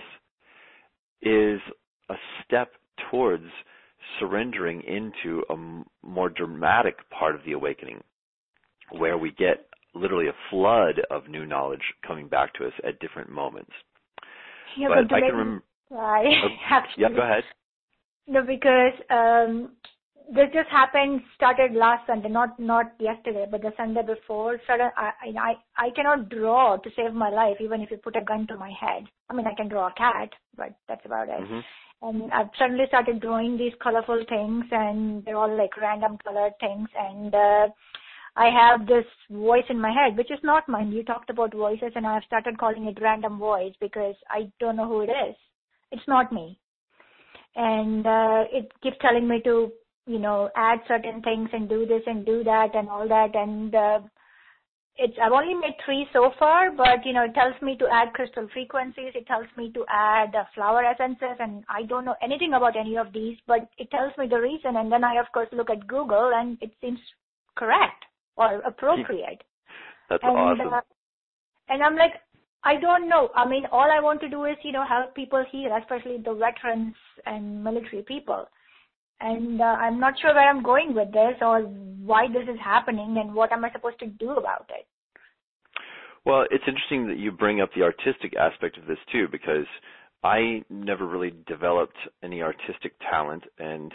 is a step towards surrendering into a more dramatic part of the awakening, where we get literally a flood of new knowledge coming back to us at different moments. Yeah, but I can remember. Yeah, go ahead. No, because this just started last Sunday, not yesterday, but the Sunday before. I cannot draw to save my life, even if you put a gun to my head. I mean, I can draw a cat, but that's about it. Mm-hmm. And I've suddenly started drawing these colorful things, and they're all like random colored things, and I have this voice in my head, which is not mine. You talked about voices, and I've started calling it random voice because I don't know who it is. It's not me. And it keeps telling me to, add certain things and do this and do that and all that. And I've only made 3 so far, but, it tells me to add crystal frequencies. It tells me to add flower essences, and I don't know anything about any of these, but it tells me the reason. And then I, of course, look at Google, and it seems correct or appropriate. That's awesome. And I'm like, I don't know. I mean, all I want to do is, help people heal, especially the veterans and military people. And I'm not sure where I'm going with this or why this is happening and what am I supposed to do about it. Well, it's interesting that you bring up the artistic aspect of this too, because I never really developed any artistic talent, and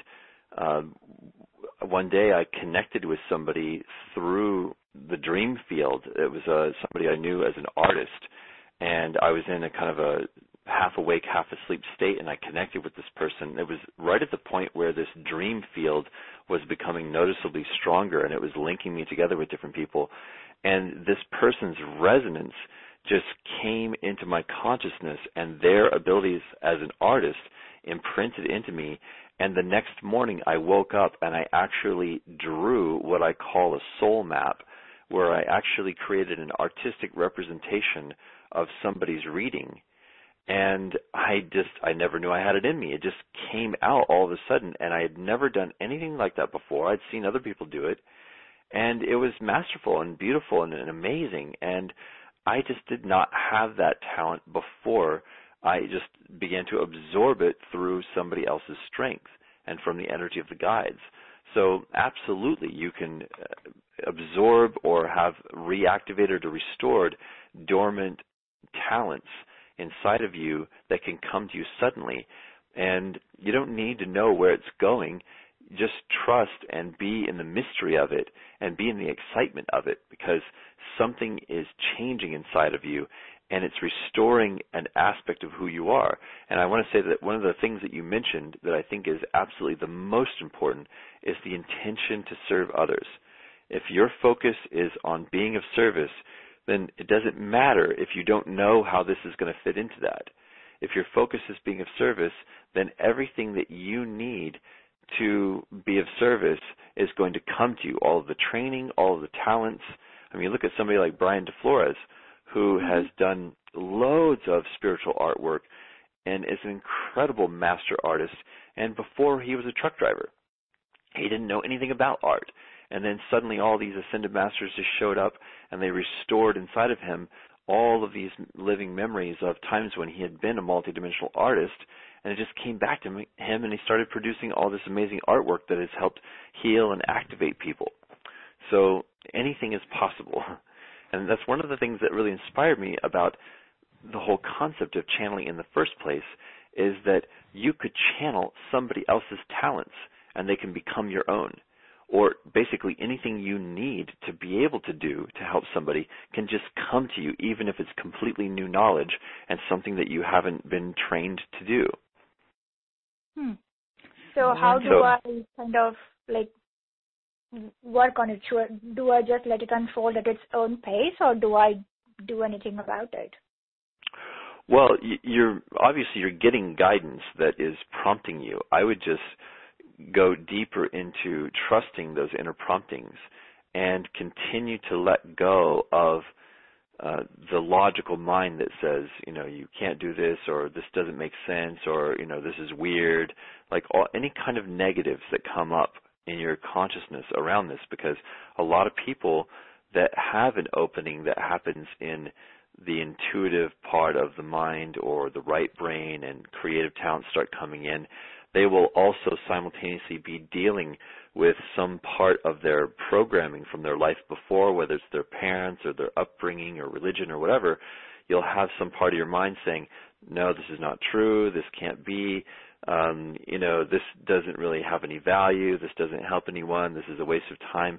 one day I connected with somebody through the dream field. It was somebody I knew as an artist, and I was in a kind of a half awake, half asleep state, and I connected with this person. It was right at the point where this dream field was becoming noticeably stronger, and it was linking me together with different people. And this person's resonance just came into my consciousness, and their abilities as an artist imprinted into me. And the next morning I woke up and I actually drew what I call a soul map, where I actually created an artistic representation of somebody's reading. And I never knew I had it in me. It just came out all of a sudden, and I had never done anything like that before. I'd seen other people do it, and it was masterful and beautiful and amazing. And I just did not have that talent before. I just began to absorb it through somebody else's strength and from the energy of the guides. So absolutely, you can absorb or have reactivated or restored dormant talents inside of you that can come to you suddenly. And you don't need to know where it's going. Just trust and be in the mystery of it and be in the excitement of it, because something is changing inside of you, and it's restoring an aspect of who you are. And I want to say that one of the things that you mentioned that I think is absolutely the most important is the intention to serve others. If your focus is on being of service, then it doesn't matter if you don't know how this is going to fit into that. If your focus is being of service, then everything that you need to be of service is going to come to you. All of the training, all of the talents. I mean, look at somebody like Brian DeFlores, who has done loads of spiritual artwork and is an incredible master artist. And before, he was a truck driver. He didn't know anything about art. And then suddenly all these ascended masters just showed up, and they restored inside of him all of these living memories of times when he had been a multidimensional artist, and it just came back to him, and he started producing all this amazing artwork that has helped heal and activate people. So anything is possible. And that's one of the things that really inspired me about the whole concept of channeling in the first place, is that you could channel somebody else's talents and they can become your own. Or basically anything you need to be able to do to help somebody can just come to you, even if it's completely new knowledge and something that you haven't been trained to do. So how do I kind of like work on it? Do I just let it unfold at its own pace, or do I do anything about it? Well, you're getting guidance that is prompting you. I would just go deeper into trusting those inner promptings and continue to let go of the logical mind that says, you can't do this, or this doesn't make sense, or, this is weird, like any kind of negatives that come up in your consciousness around this, because a lot of people that have an opening that happens in the intuitive part of the mind or the right brain and creative talents start coming in, they will also simultaneously be dealing with some part of their programming from their life before, whether it's their parents or their upbringing or religion or whatever. You'll have some part of your mind saying, no, this is not true, this can't be, this doesn't really have any value, this doesn't help anyone, this is a waste of time.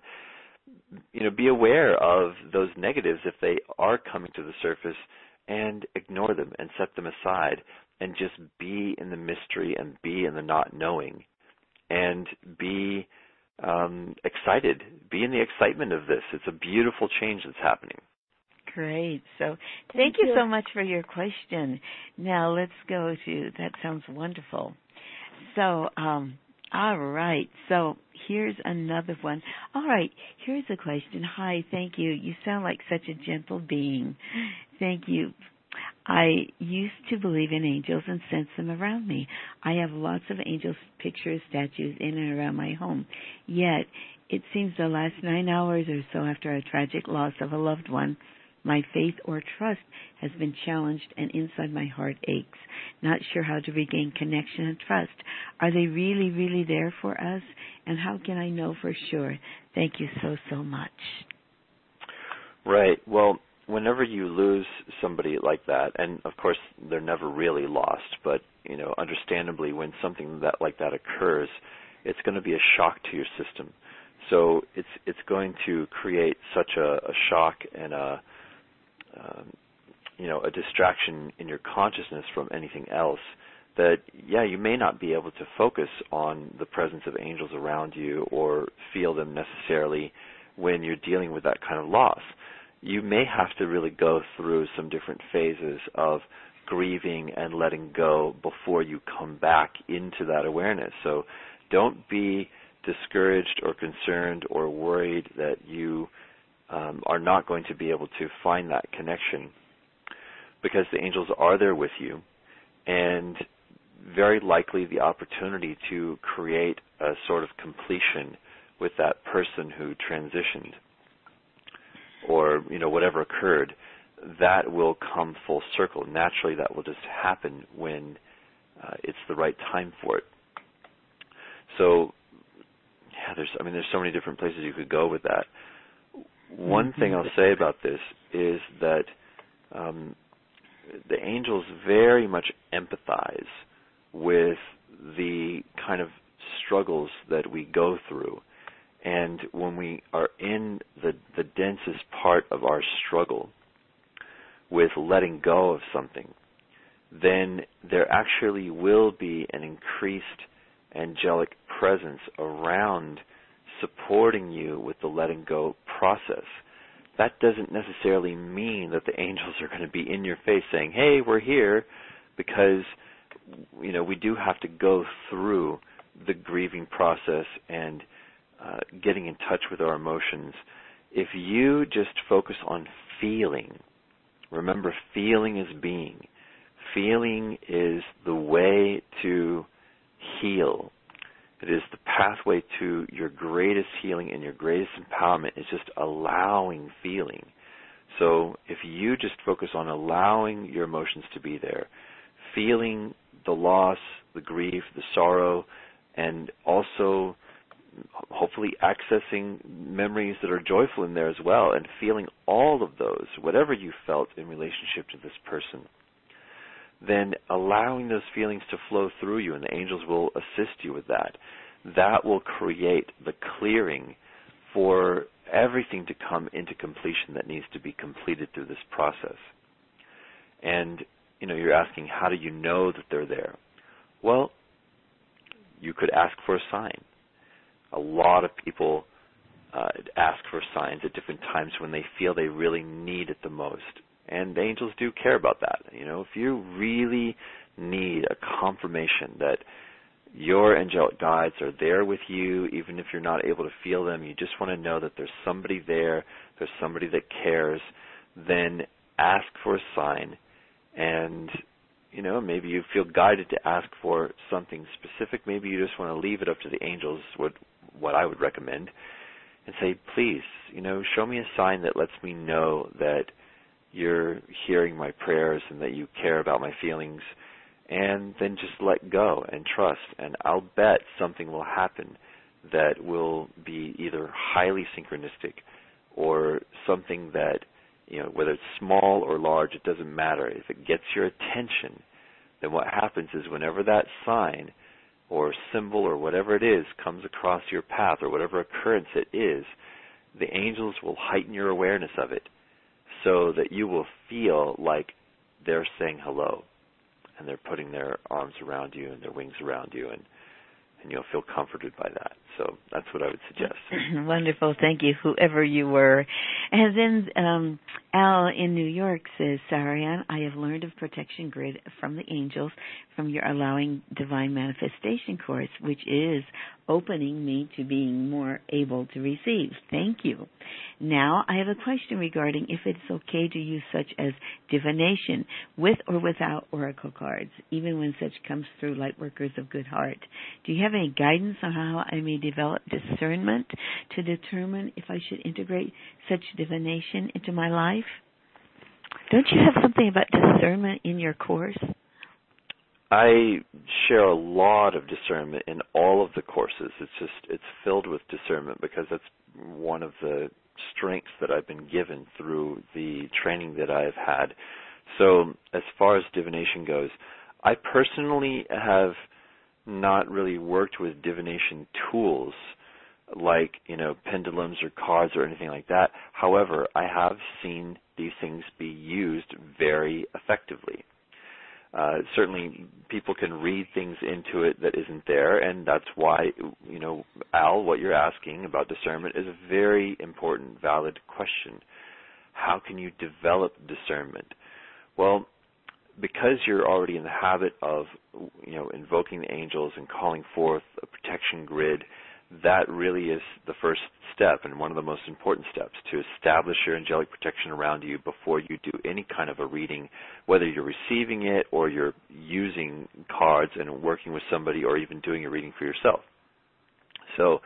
Be aware of those negatives if they are coming to the surface, and ignore them and set them aside, and just be in the mystery and be in the not knowing, and be excited. Be in the excitement of this. It's a beautiful change that's happening. Great. So thank you so much for your question. Now let's go to, that sounds wonderful. So, all right. So here's another one. All right. Here's a question. Hi, thank you. You sound like such a gentle being. Thank you. I used to believe in angels and sense them around me. I have lots of angels, pictures, statues in and around my home. Yet, it seems the last 9 hours or so after a tragic loss of a loved one, my faith or trust has been challenged, and inside my heart aches. Not sure how to regain connection and trust. Are they really, really there for us? And how can I know for sure? Thank you so much. Right. Well, whenever you lose somebody like that, and of course they're never really lost, but understandably when something like that occurs, it's going to be a shock to your system. So it's going to create such a shock and a distraction in your consciousness from anything else that, you may not be able to focus on the presence of angels around you or feel them necessarily when you're dealing with that kind of loss. You may have to really go through some different phases of grieving and letting go before you come back into that awareness. So don't be discouraged or concerned or worried that you are not going to be able to find that connection, because the angels are there with you, and very likely the opportunity to create a sort of completion with that person who transitioned, or whatever occurred, that will come full circle. Naturally, that will just happen when it's the right time for it. So, there's so many different places you could go with that. One thing I'll say about this is that the angels very much empathize with the kind of struggles that we go through. And when we are in the densest part of our struggle with letting go of something, then there actually will be an increased angelic presence around supporting you with the letting go process. That doesn't necessarily mean that the angels are going to be in your face saying, hey, we're here, because we do have to go through the grieving process and getting in touch with our emotions. If you just focus on feeling, remember, feeling is being. Feeling is the way to heal. It is the pathway to your greatest healing and your greatest empowerment is just allowing feeling. So if you just focus on allowing your emotions to be there, feeling the loss, the grief, the sorrow, and also hopefully accessing memories that are joyful in there as well, and feeling all of those, whatever you felt in relationship to this person, then allowing those feelings to flow through you, and the angels will assist you with that. That will create the clearing for everything to come into completion that needs to be completed through this process. And, you're asking, how do you know that they're there? Well, you could ask for a sign. A lot of people ask for signs at different times when they feel they really need it the most. And the angels do care about that. If you really need a confirmation that your angelic guides are there with you, even if you're not able to feel them, you just want to know that there's somebody there, there's somebody that cares, then ask for a sign. And, maybe you feel guided to ask for something specific. Maybe you just want to leave it up to the angels, what I would recommend, and say, please, show me a sign that lets me know that you're hearing my prayers and that you care about my feelings, and then just let go and trust. And I'll bet something will happen that will be either highly synchronistic or something that, whether it's small or large, it doesn't matter. If it gets your attention, then what happens is whenever that sign or symbol or whatever it is comes across your path, or whatever occurrence it is, the angels will heighten your awareness of it so that you will feel like they're saying hello, and they're putting their arms around you and their wings around you, and you'll feel comforted by that. So that's what I would suggest. Wonderful. Thank you, whoever you were. And then Al in New York says, Sarian, I have learned of Protection Grid from the angels from your Allowing Divine Manifestation course, which is opening me to being more able to receive. Thank you. Now, I have a question regarding if it's okay to use such as divination with or without oracle cards, even when such comes through light workers of good heart. Do you have any guidance on how I may develop discernment to determine if I should integrate such divination into my life? Don't you have something about discernment in your course? I share a lot of discernment in all of the courses. It's filled with discernment because that's one of the strengths that I've been given through the training that I've had. So as far as divination goes, I personally have not really worked with divination tools like, pendulums or cards or anything like that. However, I have seen these things be used very effectively. Certainly people can read things into it that isn't there, and that's why, Al, what you're asking about discernment is a very important, valid question. How can you develop discernment? Well, because you're already in the habit of, invoking the angels and calling forth a protection grid, that really is the first step and one of the most important steps to establish your angelic protection around you before you do any kind of a reading, whether you're receiving it or you're using cards and working with somebody or even doing a reading for yourself. So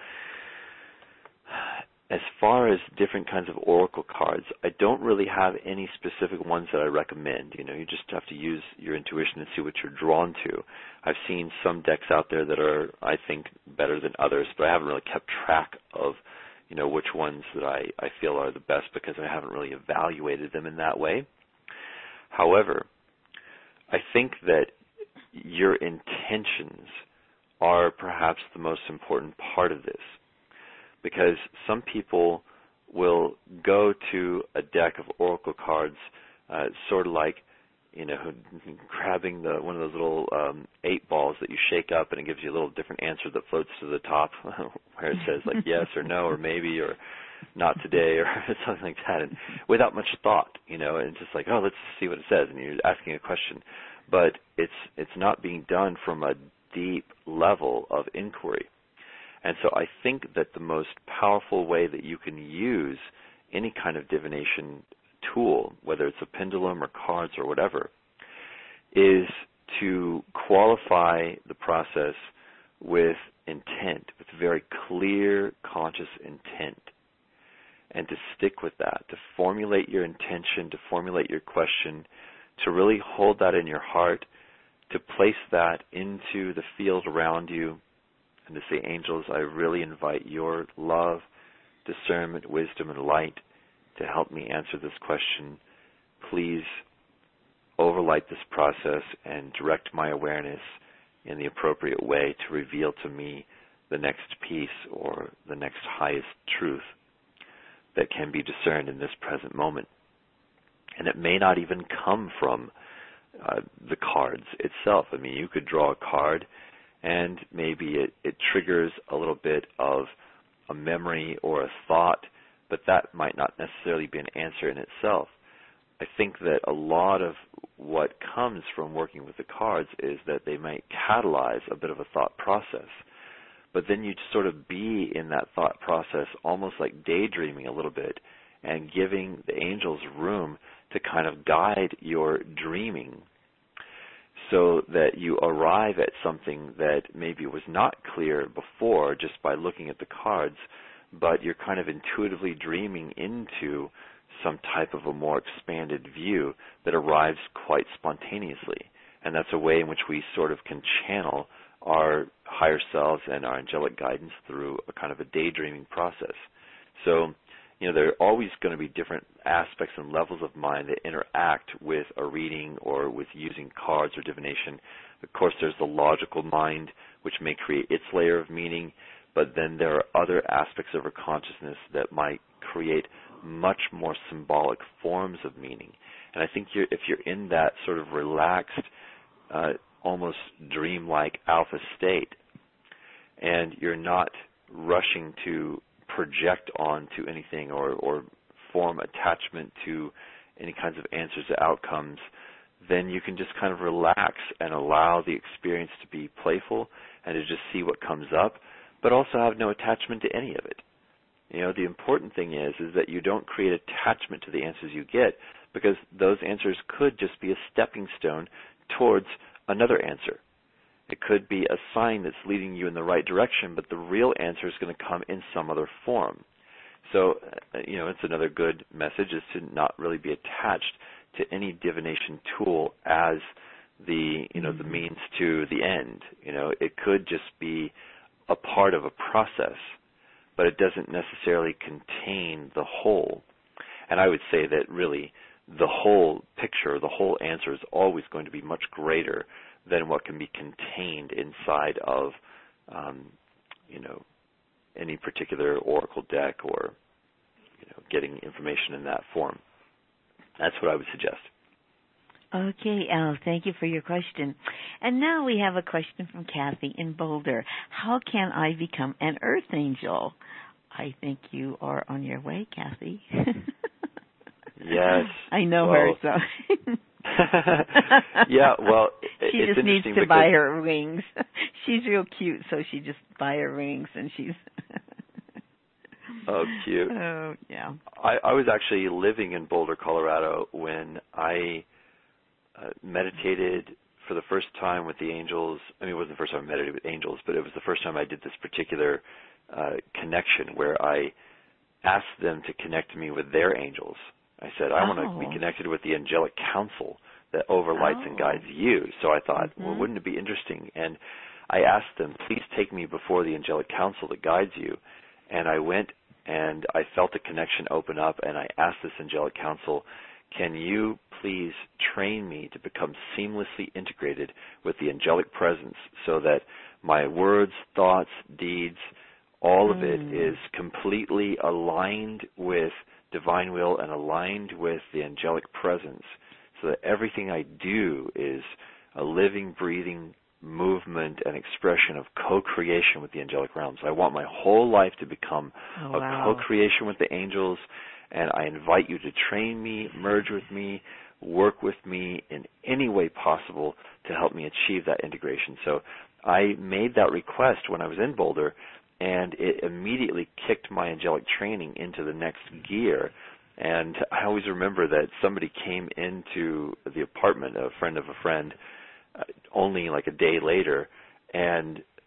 as far as different kinds of oracle cards, I don't really have any specific ones that I recommend. You just have to use your intuition and see what you're drawn to. I've seen some decks out there that are, I think, better than others, but I haven't really kept track of, which ones that I feel are the best because I haven't really evaluated them in that way. However, I think that your intentions are perhaps the most important part of this. Because some people will go to a deck of oracle cards sort of like, grabbing one of those little 8 balls that you shake up and it gives you a little different answer that floats to the top where it says like yes or no or maybe or not today or something like that, and without much thought, and just like, oh, let's see what it says, and you're asking a question. But it's not being done from a deep level of inquiry. And so I think that the most powerful way that you can use any kind of divination tool, whether it's a pendulum or cards or whatever, is to qualify the process with intent, with very clear, conscious intent, and to stick with that, to formulate your intention, to formulate your question, to really hold that in your heart, to place that into the field around you, and to say, angels, I really invite your love, discernment, wisdom, and light to help me answer this question. Please overlight this process and direct my awareness in the appropriate way to reveal to me the next piece or the next highest truth that can be discerned in this present moment. And it may not even come from the cards itself. I mean, you could draw a card and maybe it triggers a little bit of a memory or a thought, but that might not necessarily be an answer in itself. I think that a lot of what comes from working with the cards is that they might catalyze a bit of a thought process. But then you sort of be in that thought process almost like daydreaming a little bit and giving the angels room to kind of guide your dreaming so that you arrive at something that maybe was not clear before just by looking at the cards, but you're kind of intuitively dreaming into some type of a more expanded view that arrives quite spontaneously. And that's a way in which we sort of can channel our higher selves and our angelic guidance through a kind of a daydreaming process. So, there are always going to be different aspects and levels of mind that interact with a reading or with using cards or divination. Of course, there's the logical mind, which may create its layer of meaning, but then there are other aspects of our consciousness that might create much more symbolic forms of meaning. And I think if you're in that sort of relaxed, almost dreamlike alpha state, and you're not rushing to project onto anything or form attachment to any kinds of answers or outcomes, then you can just kind of relax and allow the experience to be playful and to just see what comes up, but also have no attachment to any of it. The important thing is that you don't create attachment to the answers you get, because those answers could just be a stepping stone towards another answer. It could be a sign that's leading you in the right direction, but the real answer is going to come in some other form. So, it's another good message is to not really be attached to any divination tool as the means to the end. It could just be a part of a process, but it doesn't necessarily contain the whole. And I would say that really the whole picture, the whole answer is always going to be much greater than what can be contained inside of, any particular oracle deck or, getting information in that form. That's what I would suggest. Okay, Al, thank you for your question. And now we have a question from Kathy in Boulder. How can I become an earth angel? I think you are on your way, Kathy. Yes. I know her, so. Yeah, well, she it's just needs to buy her wings. She's real cute, so she just buy her wings, and she's. Oh, cute. Oh, yeah. I was actually living in Boulder, Colorado, when I meditated for the first time with the angels. I mean, it wasn't the first time I meditated with angels, but it was the first time I did this particular connection where I asked them to connect me with their angels. I said, I want to be connected with the angelic council that overlights and guides you. So I thought, well, wouldn't it be interesting? And I asked them, please take me before the angelic council that guides you. And I went and I felt the connection open up, and I asked this angelic council, can you please train me to become seamlessly integrated with the angelic presence so that my words, thoughts, deeds, all of it is completely aligned with divine will and aligned with the angelic presence, so that everything I do is a living, breathing movement and expression of co-creation with the angelic realms. I want my whole life to become a co-creation with the angels, and I invite you to train me, merge with me, work with me in any way possible to help me achieve that integration. So I made that request when I was in Boulder, and it immediately kicked my angelic training into the next gear. And I always remember that somebody came into the apartment, a friend of a friend, only like a day later, and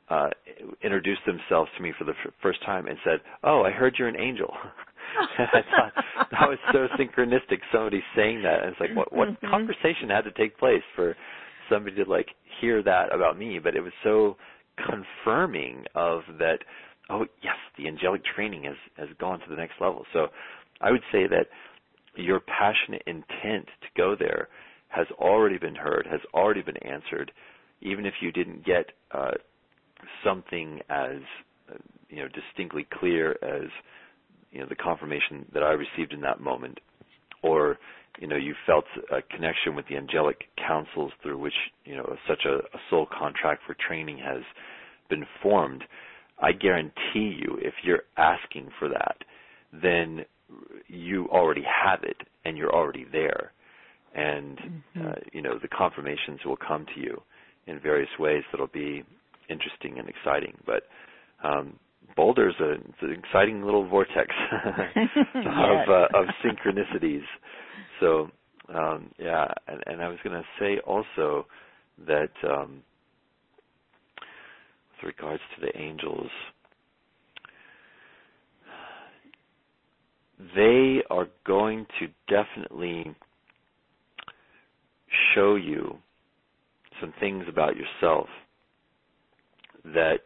introduced themselves to me for the first time and said, "Oh, I heard you're an angel." And I thought that was so synchronistic, somebody saying that. And it's like, what conversation had to take place for somebody to like hear that about me? But it was so confirming of that, oh yes, the angelic training has gone to the next level. So I would say that your passionate intent to go there has already been heard, has already been answered, even if you didn't get something as distinctly clear as the confirmation that I received in that moment, or you felt a connection with the angelic councils through which such a soul contract for training has been formed. I guarantee you, if you're asking for that, then you already have it and you're already there, and the confirmations will come to you in various ways that'll be interesting and exciting. But Boulder's it's an exciting little vortex of synchronicities. So, and I was going to say also that with regards to the angels, they are going to definitely show you some things about yourself that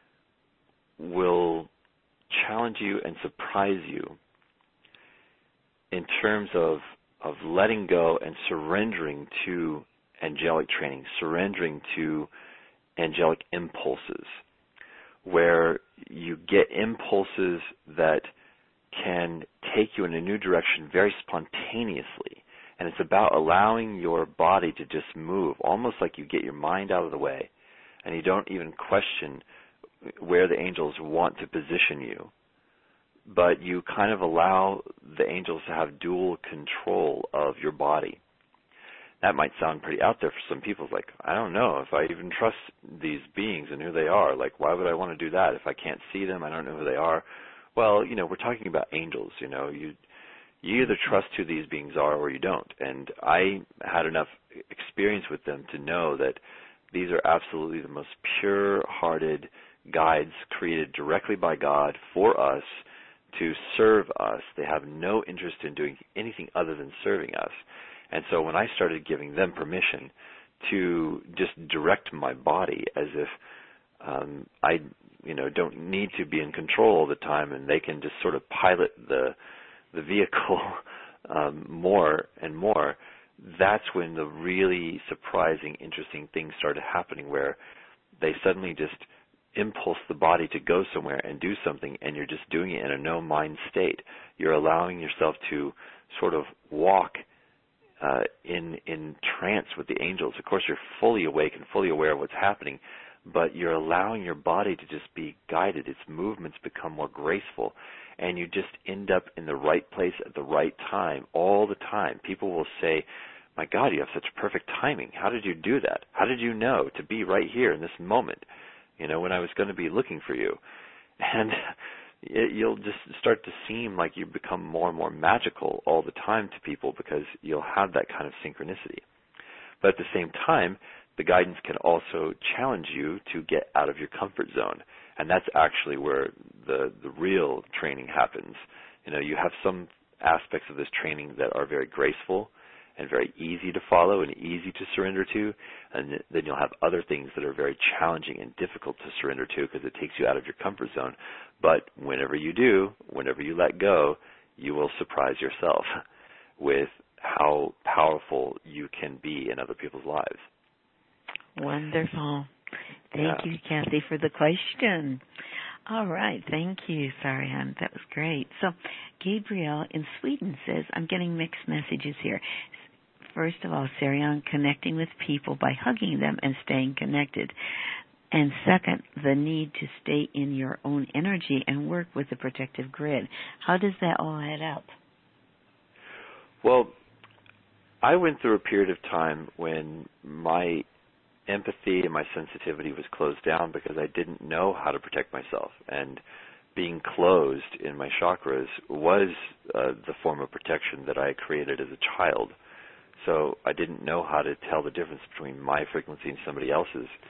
will challenge you and surprise you in terms of letting go and surrendering to angelic training, surrendering to angelic impulses, where you get impulses that can take you in a new direction very spontaneously. And it's about allowing your body to just move, almost like you get your mind out of the way and you don't even question where the angels want to position you, but you kind of allow the angels to have dual control of your body. That might sound pretty out there for some people. It's like, I don't know if I even trust these beings and who they are. Like, why would I want to do that if I can't see them? I don't know who they are. Well, we're talking about angels. You either trust who these beings are or you don't. And I had enough experience with them to know that these are absolutely the most pure-hearted guides created directly by God for us to serve us. They have no interest in doing anything other than serving us. And so when I started giving them permission to just direct my body as if I don't need to be in control all the time and they can just sort of pilot the vehicle more and more, that's when the really surprising, interesting things started happening, where they suddenly just impulse the body to go somewhere and do something, and you're just doing it in a no-mind state. You're allowing yourself to sort of walk in trance with the angels. Of course, you're fully awake and fully aware of what's happening, but you're allowing your body to just be guided. Its movements become more graceful, and you just end up in the right place at the right time all the time. People will say, my God, you have such perfect timing. How did you do that? How did you know to be right here in this moment, when I was going to be looking for you? And you'll just start to seem like you become more and more magical all the time to people because you'll have that kind of synchronicity. But at the same time, the guidance can also challenge you to get out of your comfort zone. And that's actually where the real training happens. You have some aspects of this training that are very graceful and very easy to follow and easy to surrender to, and then you'll have other things that are very challenging and difficult to surrender to because it takes you out of your comfort zone. But whenever you do, whenever you let go, you will surprise yourself with how powerful you can be in other people's lives. Wonderful. Thank you, Kathy, for the question. All right. Thank you, Sarian. That was great. So Gabriel in Sweden says, I'm getting mixed messages here. First of all, Sarian, connecting with people by hugging them and staying connected. And second, the need to stay in your own energy and work with the protective grid. How does that all add up? Well, I went through a period of time when my empathy and my sensitivity was closed down because I didn't know how to protect myself. And being closed in my chakras was the form of protection that I created as a child. So I didn't know how to tell the difference between my frequency and somebody else's.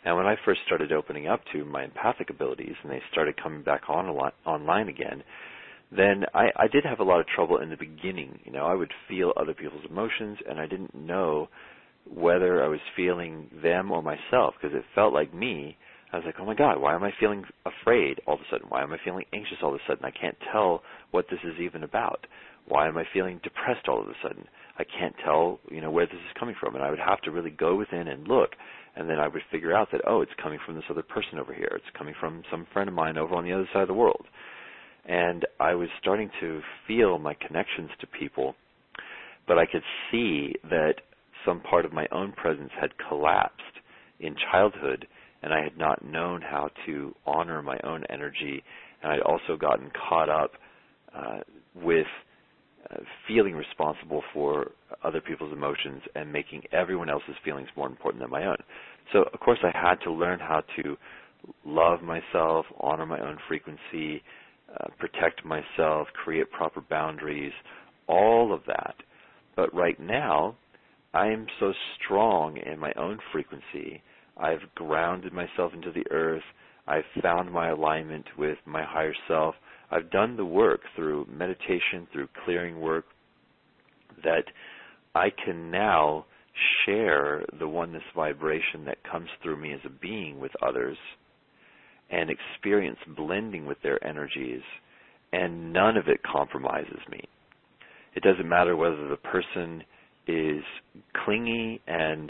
And when I first started opening up to my empathic abilities and they started coming back online again, then I did have a lot of trouble in the beginning. I would feel other people's emotions, and I didn't know whether I was feeling them or myself, because it felt like me. I was like, oh my God, why am I feeling afraid all of a sudden? Why am I feeling anxious all of a sudden? I can't tell what this is even about. Why am I feeling depressed all of a sudden? I can't tell, where this is coming from. And I would have to really go within and look, and then I would figure out that, it's coming from this other person over here. It's coming from some friend of mine over on the other side of the world. And I was starting to feel my connections to people, but I could see that some part of my own presence had collapsed in childhood, and I had not known how to honor my own energy, and I'd also gotten caught up with feeling responsible for other people's emotions and making everyone else's feelings more important than my own. So, of course, I had to learn how to love myself, honor my own frequency, protect myself, create proper boundaries, all of that. But right now, I am so strong in my own frequency. I've grounded myself into the earth. I've found my alignment with my higher self. I've done the work through meditation, through clearing work, that I can now share the oneness vibration that comes through me as a being with others and experience blending with their energies, and none of it compromises me. It doesn't matter whether the person is clingy and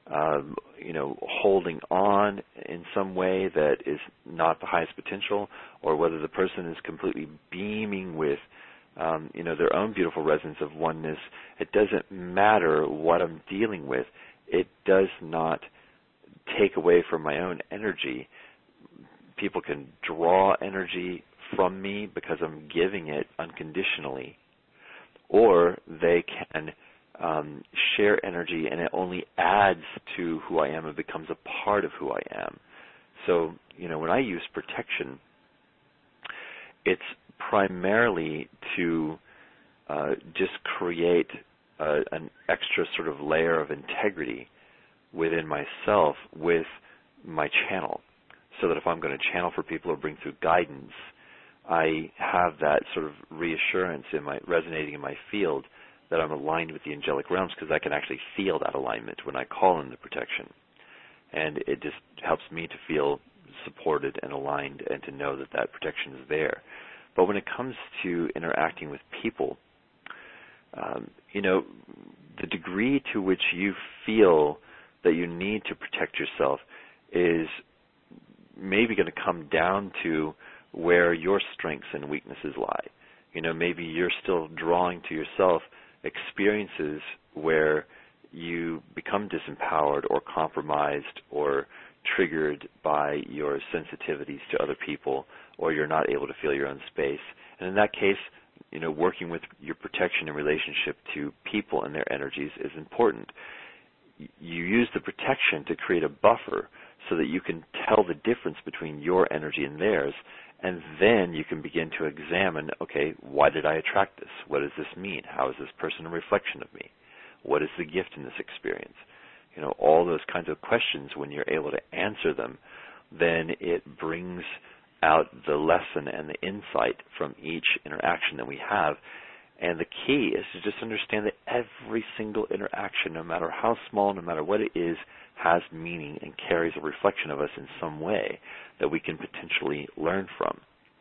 holding on in some way that is not the highest potential, or whether the person is completely beaming with their own beautiful resonance of oneness. It doesn't matter what I'm dealing with. It does not take away from my own energy. People can draw energy from me because I'm giving it unconditionally, or they can share energy, and it only adds to who I am and becomes a part of who I am. So, when I use protection, it's primarily to just create an extra sort of layer of integrity within myself with my channel, so that if I'm going to channel for people or bring through guidance, I have that sort of reassurance resonating in my field that I'm aligned with the angelic realms, because I can actually feel that alignment when I call in the protection. And it just helps me to feel supported and aligned and to know that that protection is there. But when it comes to interacting with people, the degree to which you feel that you need to protect yourself is maybe going to come down to where your strengths and weaknesses lie. Maybe you're still drawing to yourself experiences where you become disempowered or compromised or triggered by your sensitivities to other people, or you're not able to feel your own space. And in that case, working with your protection in relationship to people and their energies is important. You use the protection to create a buffer so that you can tell the difference between your energy and theirs, and then you can begin to examine, okay, why did I attract this? What does this mean? How is this person a reflection of me? What is the gift in this experience? All those kinds of questions, when you're able to answer them, then it brings out the lesson and the insight from each interaction that we have. And the key is to just understand that every single interaction, no matter how small, no matter what it is, has meaning and carries a reflection of us in some way that we can potentially learn from.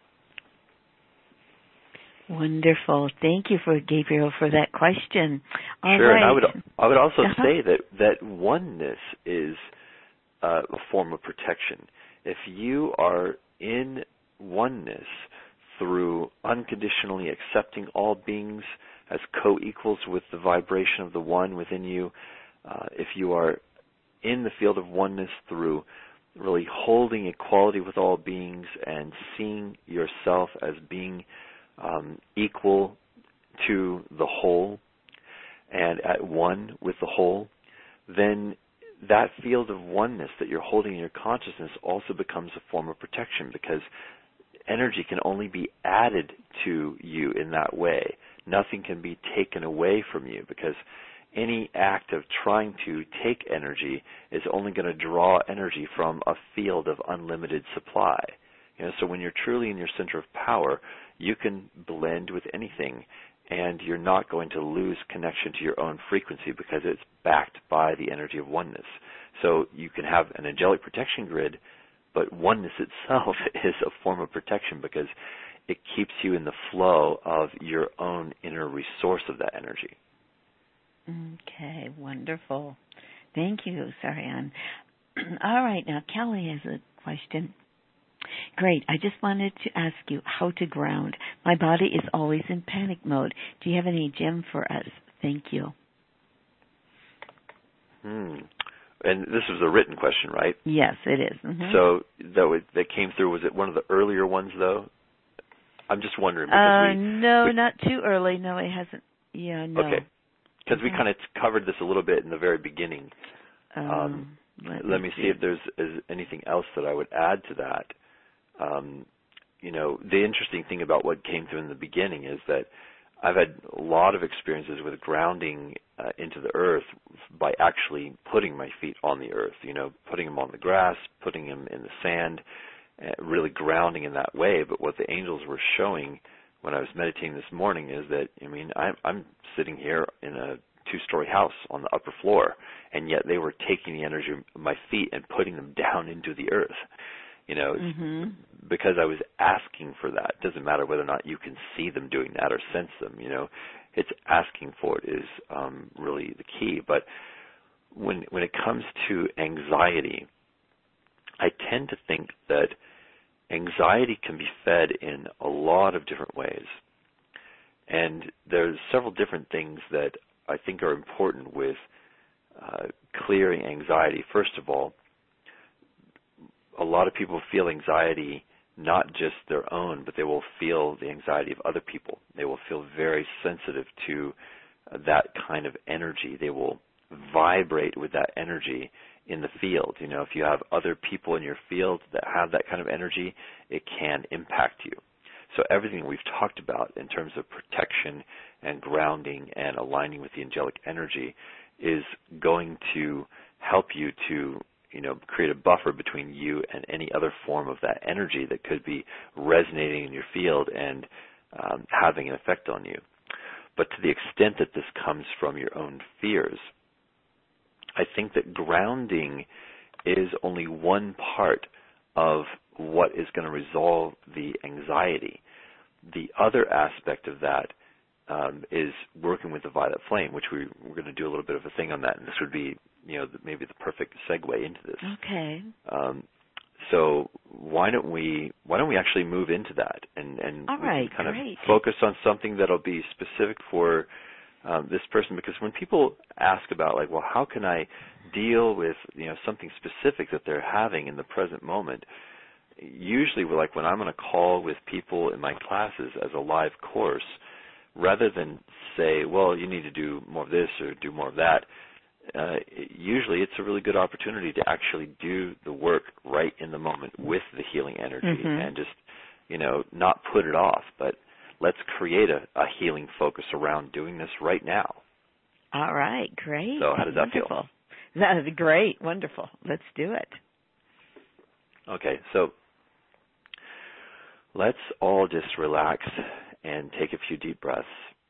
Wonderful. Thank you, Gabriel, for that question. All sure, right. And I would also say that oneness is a form of protection. If you are in oneness through unconditionally accepting all beings as co-equals with the vibration of the one within you, if you are in the field of oneness through really holding equality with all beings and seeing yourself as being equal to the whole and at one with the whole, then that field of oneness that you're holding in your consciousness also becomes a form of protection, because energy can only be added to you in that way. Nothing can be taken away from you, because any act of trying to take energy is only going to draw energy from a field of unlimited supply. So when you're truly in your center of power, you can blend with anything, and you're not going to lose connection to your own frequency because it's backed by the energy of oneness. So you can have an angelic protection grid, but oneness itself is a form of protection because it keeps you in the flow of your own inner resource of that energy. Okay, wonderful. Thank you, Sarian. All right, now Kelly has a question. Great. I just wanted to ask you how to ground. My body is always in panic mode. Do you have any gem for us? Thank you. And this was a written question, right? Yes, it is. Mm-hmm. So that came through. Was it one of the earlier ones, though? I'm just wondering. Because no, not too early. No, it hasn't. Yeah, no. Okay. Because we kind of covered this a little bit in the very beginning. Let me see if there's anything else that I would add to that. The interesting thing about what came through in the beginning is that I've had a lot of experiences with grounding into the earth by actually putting my feet on the earth, putting them on the grass, putting them in the sand, really grounding in that way. But what the angels were showing when I was meditating this morning is that, I'm sitting here in a 2-story house on the upper floor, and yet they were taking the energy of my feet and putting them down into the earth. Because I was asking for that. It doesn't matter whether or not you can see them doing that or sense them. It's asking for it is really the key. But when it comes to anxiety, I tend to think that anxiety can be fed in a lot of different ways. And there's several different things that I think are important with clearing anxiety. First of all, a lot of people feel anxiety, not just their own, but they will feel the anxiety of other people. They will feel very sensitive to that kind of energy. They will vibrate with that energy in the field. If you have other people in your field that have that kind of energy, it can impact you. So everything we've talked about in terms of protection and grounding and aligning with the angelic energy is going to help you to create a buffer between you and any other form of that energy that could be resonating in your field and having an effect on you. But to the extent that this comes from your own fears, I think that grounding is only one part of what is going to resolve the anxiety. The other aspect of that is working with the violet flame, which we're going to do a little bit of a thing on that, and this would be maybe the perfect segue into this. Okay. So why don't we actually move into that and all we right, can kind great. of focus on something that'll be specific for this person, because when people ask about how can I deal with something specific that they're having in the present moment, usually when I'm on a call with people in my classes as a live course, rather than say, well, you need to do more of this or do more of that, usually it's a really good opportunity to actually do the work right in the moment with the healing energy and just, not put it off, but let's create a healing focus around doing this right now. All right, great. So how does that feel? That is great, wonderful. Let's do it. Okay, so let's all just relax and take a few deep breaths.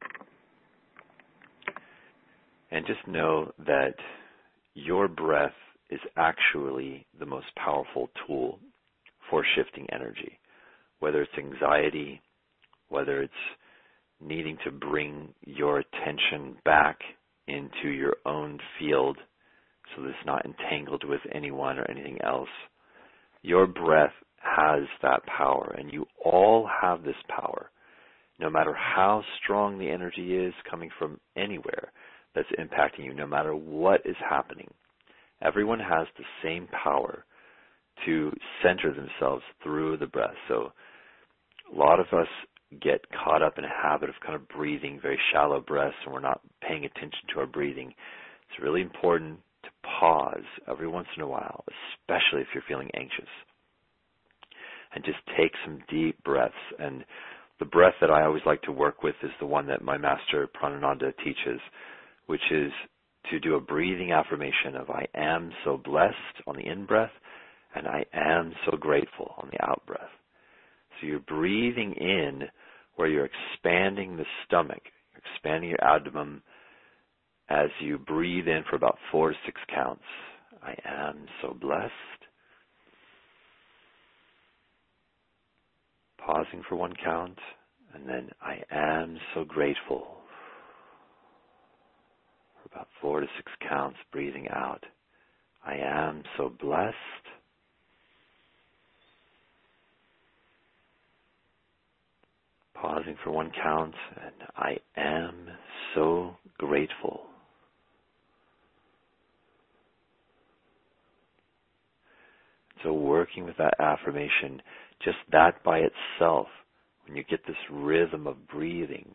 And just know that your breath is actually the most powerful tool for shifting energy, whether it's anxiety, whether it's needing to bring your attention back into your own field so that it's not entangled with anyone or anything else. Your breath has that power, and you all have this power, no matter how strong the energy is coming from anywhere that's impacting you, no matter what is happening. Everyone has the same power to center themselves through the breath. So a lot of us get caught up in a habit of kind of breathing very shallow breaths, and we're not paying attention to our breathing. It's really important to pause every once in a while, especially if you're feeling anxious, and just take some deep breaths. And the breath that I always like to work with is the one that my master Pranananda teaches, which is to do a breathing affirmation of I am so blessed on the in-breath and I am so grateful on the out-breath. So you're breathing in where you're expanding the stomach, you're expanding your abdomen as you breathe in for about 4 to 6 counts. I am so blessed. Pausing for 1 count, and then I am so grateful. For about 4 to 6 counts, breathing out. I am so blessed. Pausing for 1 count, and I am so grateful. So working with that affirmation, just that by itself, when you get this rhythm of breathing,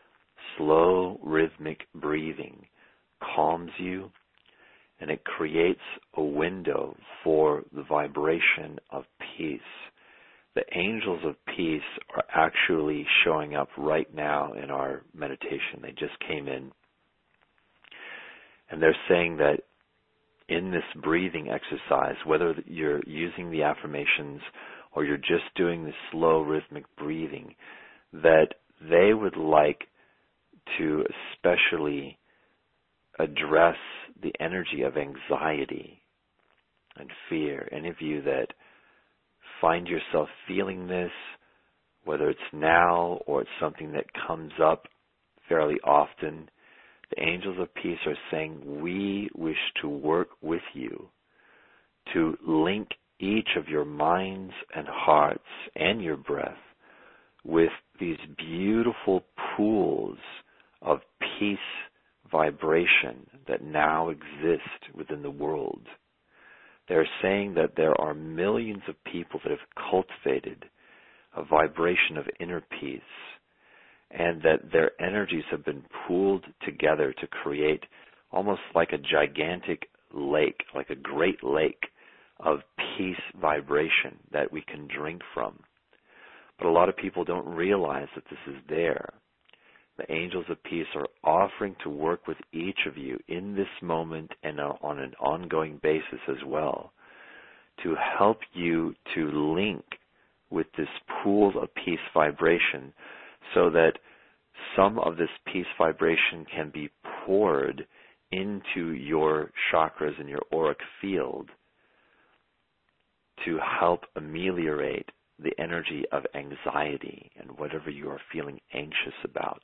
slow rhythmic breathing calms you, and it creates a window for the vibration of peace. The angels of peace are actually showing up right now in our meditation. They just came in, and they're saying that in this breathing exercise, whether you're using the affirmations or you're just doing the slow rhythmic breathing, that they would like to especially address the energy of anxiety and fear. Any of you that find yourself feeling this, whether it's now or it's something that comes up fairly often, the angels of peace are saying, we wish to work with you to link each of your minds and hearts and your breath with these beautiful pools of peace vibration that now exist within the world. They're saying that there are millions of people that have cultivated a vibration of inner peace, and that their energies have been pooled together to create almost like a gigantic lake, like a great lake of peace vibration that we can drink from. But a lot of people don't realize that this is there. The angels of peace are offering to work with each of you in this moment and on an ongoing basis as well, to help you to link with this pool of peace vibration, so that some of this peace vibration can be poured into your chakras and your auric field to help ameliorate the energy of anxiety and whatever you are feeling anxious about.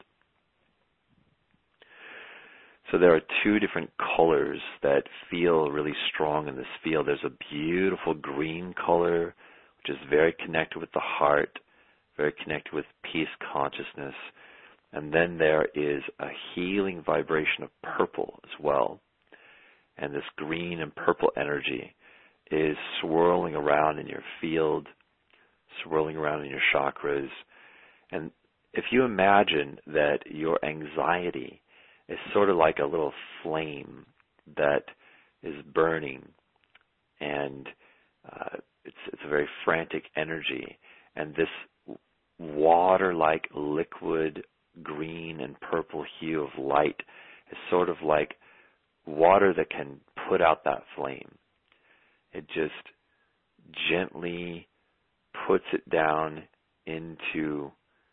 So there are 2 different colors that feel really strong in this field. There's a beautiful green color, which is very connected with the heart, very connected with peace consciousness. And then there is a healing vibration of purple as well. And this green and purple energy is swirling around in your field, swirling around in your chakras. And if you imagine that your anxiety is sort of like a little flame that is burning, and it's a very frantic energy, and this water-like liquid green and purple hue of light is sort of like water that can put out that flame. It just gently puts it down into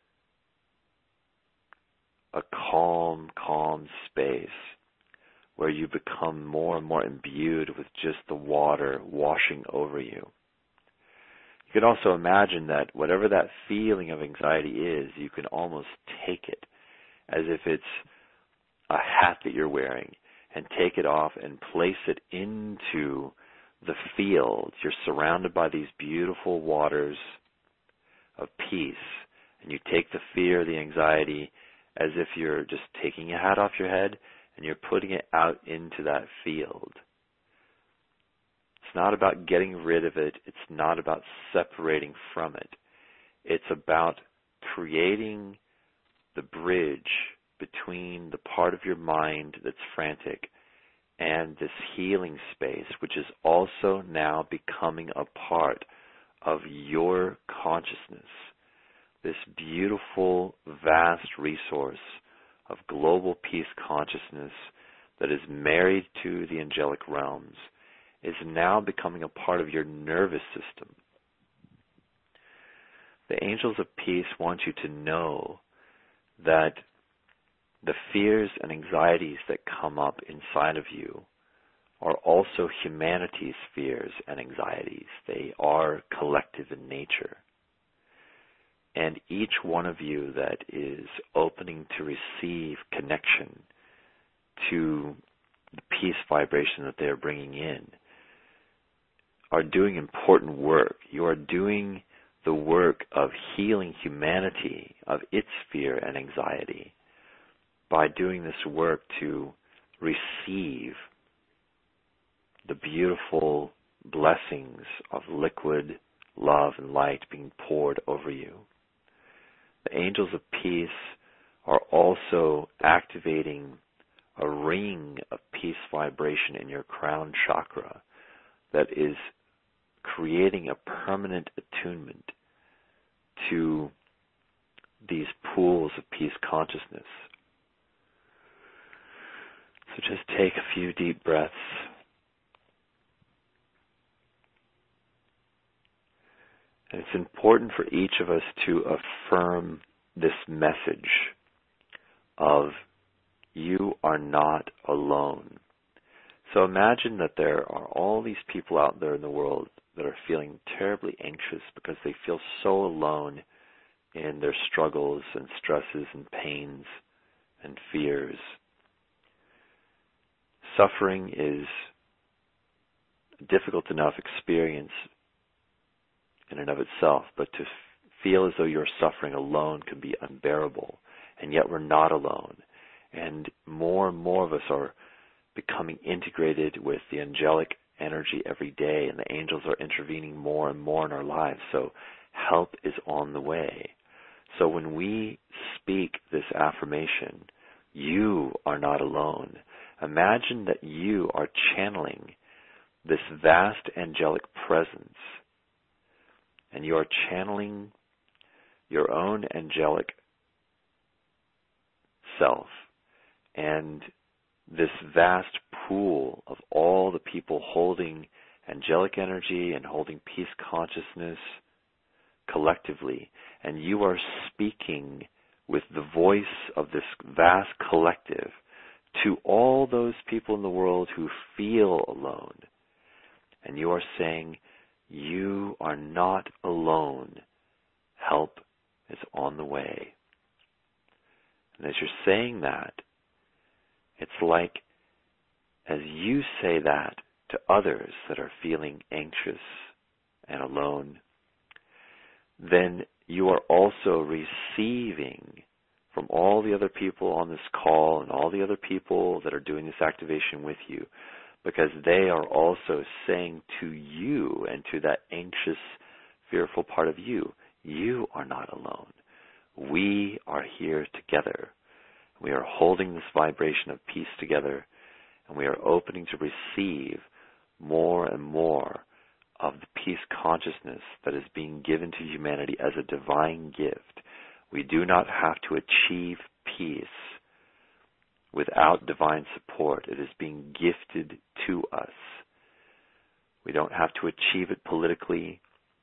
a calm space where you become more and more imbued with just the water washing over you. You can also imagine that whatever that feeling of anxiety is, you can almost take it as if it's a hat that you're wearing, and take it off and place it into the field. You're surrounded by these beautiful waters of peace, and you take the fear, the anxiety, as if you're just taking a hat off your head and you're putting it out into that field. It's not about getting rid of it. It's not about separating from it. It's about creating the bridge between the part of your mind that's frantic and this healing space, which is also now becoming a part of your consciousness. This beautiful, vast resource of global peace consciousness that is married to the angelic realms is now becoming a part of your nervous system. The angels of peace want you to know that the fears and anxieties that come up inside of you are also humanity's fears and anxieties. They are collective in nature. And each one of you that is opening to receive connection to the peace vibration that they are bringing in are doing important work. You are doing the work of healing humanity of its fear and anxiety by doing this work to receive the beautiful blessings of liquid love and light being poured over you. The angels of peace are also activating a ring of peace vibration in your crown chakra that is creating a permanent attunement to these pools of peace consciousness. So just take a few deep breaths. And it's important for each of us to affirm this message of you are not alone. So imagine that there are all these people out there in the world that are feeling terribly anxious because they feel so alone in their struggles and stresses and pains and fears. Suffering is a difficult enough experience in and of itself, but to feel as though you're suffering alone can be unbearable, and yet we're not alone. And more of us are becoming integrated with the angelic energy every day, and the angels are intervening more and more in our lives, so help is on the way. So when we speak this affirmation, you are not alone, imagine that you are channeling this vast angelic presence, and you are channeling your own angelic self and this vast pool of all the people holding angelic energy and holding peace consciousness collectively. And you are speaking with the voice of this vast collective to all those people in the world who feel alone. And you are saying, you are not alone. Help is on the way. And as you're saying that, it's like as you say that to others that are feeling anxious and alone, then you are also receiving from all the other people on this call and all the other people that are doing this activation with you, because they are also saying to you and to that anxious, fearful part of you, you are not alone. We are here together. We are holding this vibration of peace together, and we are opening to receive more and more of the peace consciousness that is being given to humanity as a divine gift. We do not have to achieve peace without divine support. It is being gifted to us. We don't have to achieve it politically.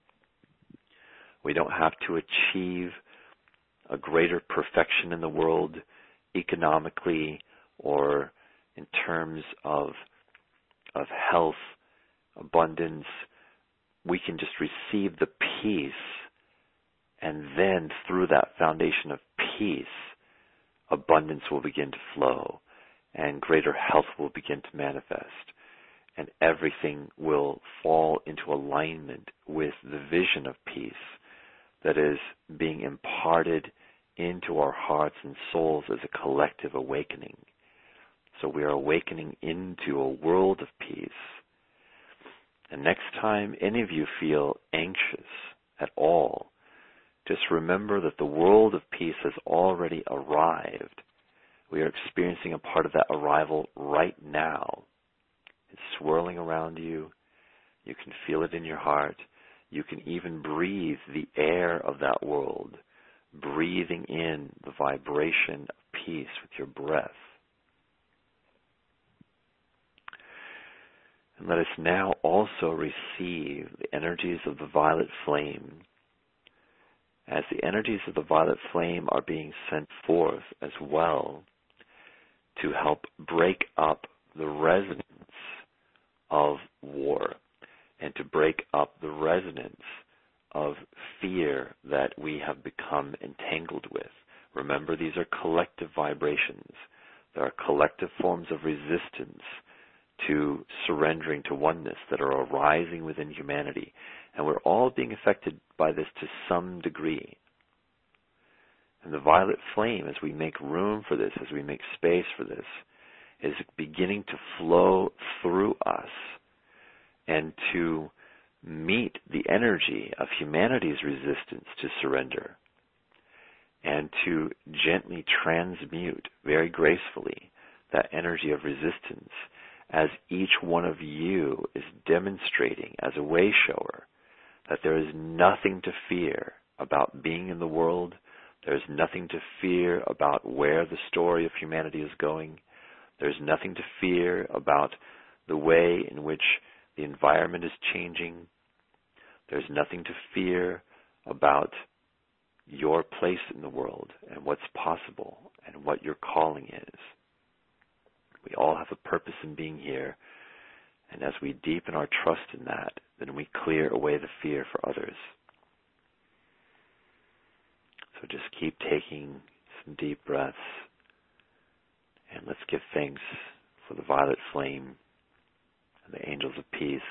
We don't have to achieve a greater perfection in the world economically or in terms of health, abundance. We can just receive the peace, and then through that foundation of peace, abundance will begin to flow, and greater health will begin to manifest, and everything will fall into alignment with the vision of peace that is being imparted into our hearts and souls as a collective awakening. So we are awakening into a world of peace. And next time any of you feel anxious at all, just remember that the world of peace has already arrived. We are experiencing a part of that arrival right now. It's swirling around you. You can feel it in your heart. You can even breathe the air of that world, breathing in the vibration of peace with your breath. And let us now also receive the energies of the violet flame, as the energies of the violet flame are being sent forth as well to help break up the resonance of war and to break up the resonance of fear that we have become entangled with. Remember, these are collective vibrations. There are collective forms of resistance to surrendering to oneness that are arising within humanity. And we're all being affected by this to some degree. And the violet flame, as we make room for this, as we make space for this, is beginning to flow through us and to meet the energy of humanity's resistance to surrender and to gently transmute very gracefully that energy of resistance as each one of you is demonstrating as a way shower that there is nothing to fear about being in the world. There's nothing to fear about where the story of humanity is going. There's nothing to fear about the way in which the environment is changing. There's nothing to fear about your place in the world and what's possible and what your calling is. We all have a purpose in being here, and as we deepen our trust in that, then we clear away the fear for others. So just keep taking some deep breaths, and let's give thanks for the violet flame and the angels of peace.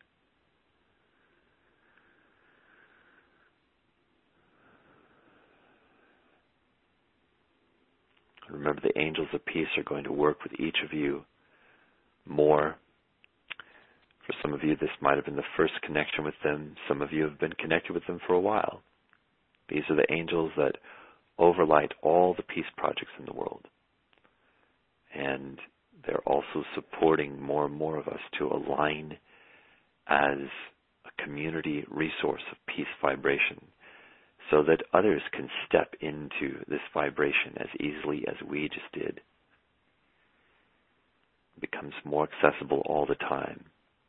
Remember, the angels of peace are going to work with each of you more. For some of you, this might have been the first connection with them. Some of you have been connected with them for a while. These are the angels that overlight all the peace projects in the world. And they're also supporting more and more of us to align as a community resource of peace vibration, so that others can step into this vibration as easily as we just did. It becomes more accessible all the time.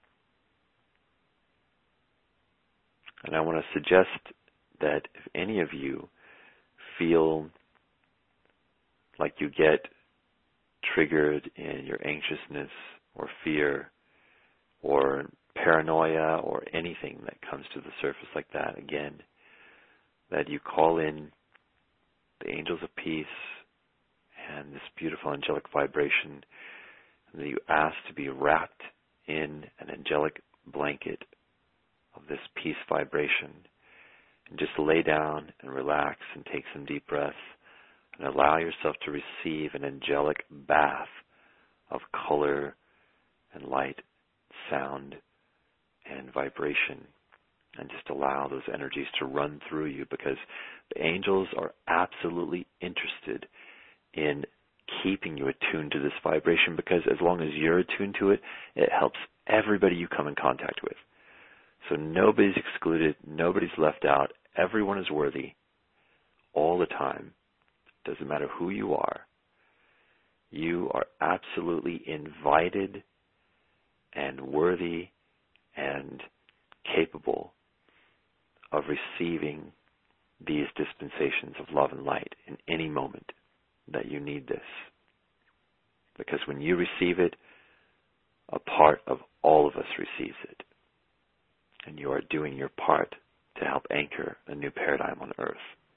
And I want to suggest that if any of you feel like you get triggered in your anxiousness or fear or paranoia or anything that comes to the surface like that, again, that you call in the angels of peace and this beautiful angelic vibration, and that you ask to be wrapped in an angelic blanket of this peace vibration, and just lay down and relax and take some deep breaths and allow yourself to receive an angelic bath of color and light, sound and vibration. And just allow those energies to run through you, because the angels are absolutely interested in keeping you attuned to this vibration, because as long as you're attuned to it, it helps everybody you come in contact with. So nobody's excluded, nobody's left out, everyone is worthy all the time. Doesn't matter who you are. You are absolutely invited and worthy and capable of receiving these dispensations of love and light in any moment that you need this. Because when you receive it, a part of all of us receives it. And you are doing your part to help anchor a new paradigm on earth.